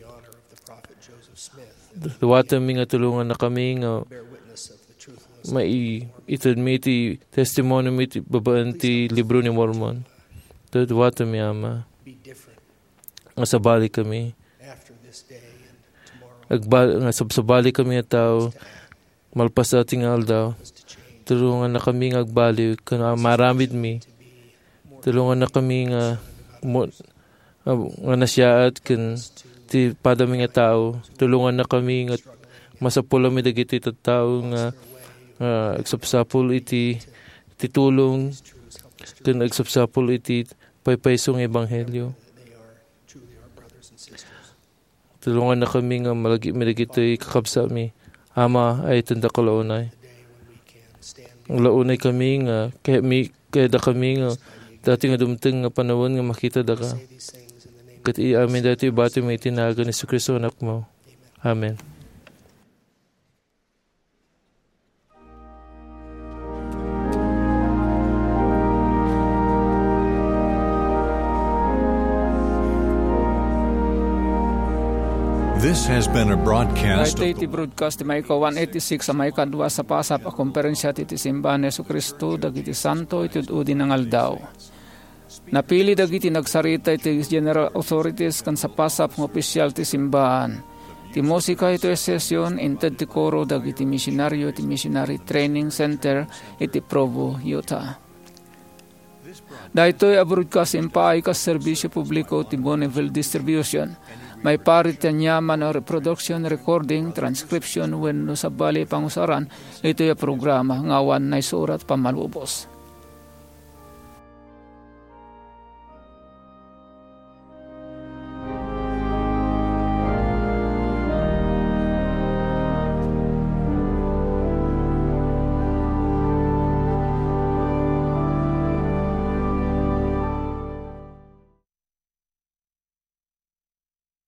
Duwatan mi nga tulungan na kami nga mai itad mi ti testimony mi ti babaan ti libro ni Mormon. Duwatan mi Ama. Nga sabali kami. Agbal, nga sabali kami nga tao. Malpas ating aldaw. Tulungan na kami nga agbali. Kaya maramid mi. Tulungan na kami nga mo, nga nasyaat kan ti padami nga tao. Tulungan na kami nga masapula mi dagiti tao nga uh, agsapsapul iti titulong kan agsapsapul iti paypaysong ebanghelyo. Tulungan na kami nga malagi mi dagiti kakabsa mi. Ama ay tanda ko launay. Ang launay kami nga kaya mi kaya da kami nga dati nga dumteng nga panahon nga makita da ka. Kat iamin dati bati may tinaga ni Kristo anak mo. Amen. This has been a broadcast Ito iti broadcast ti Maika one eighty-six sa Maika two sa pasap a komperensya ti simbahan ni Jesucristo dagiti santo itud-udi ng aldaw. Napili dagiti nagsarita iti general authorities kan sa pasap ng opisyal ti simbahan. Ti musika ito session inted ti koro dagiti misyonaryo ti Missionary Training Center iti Provo, Utah. Dahito'y a broadcast impaay kas serbisyo publiko ti Bonneville Distribution. May paritan yaman o reproduction, recording, transcription when no sabali pangusaran, ito yung programa ngawan na isurat pamalubos.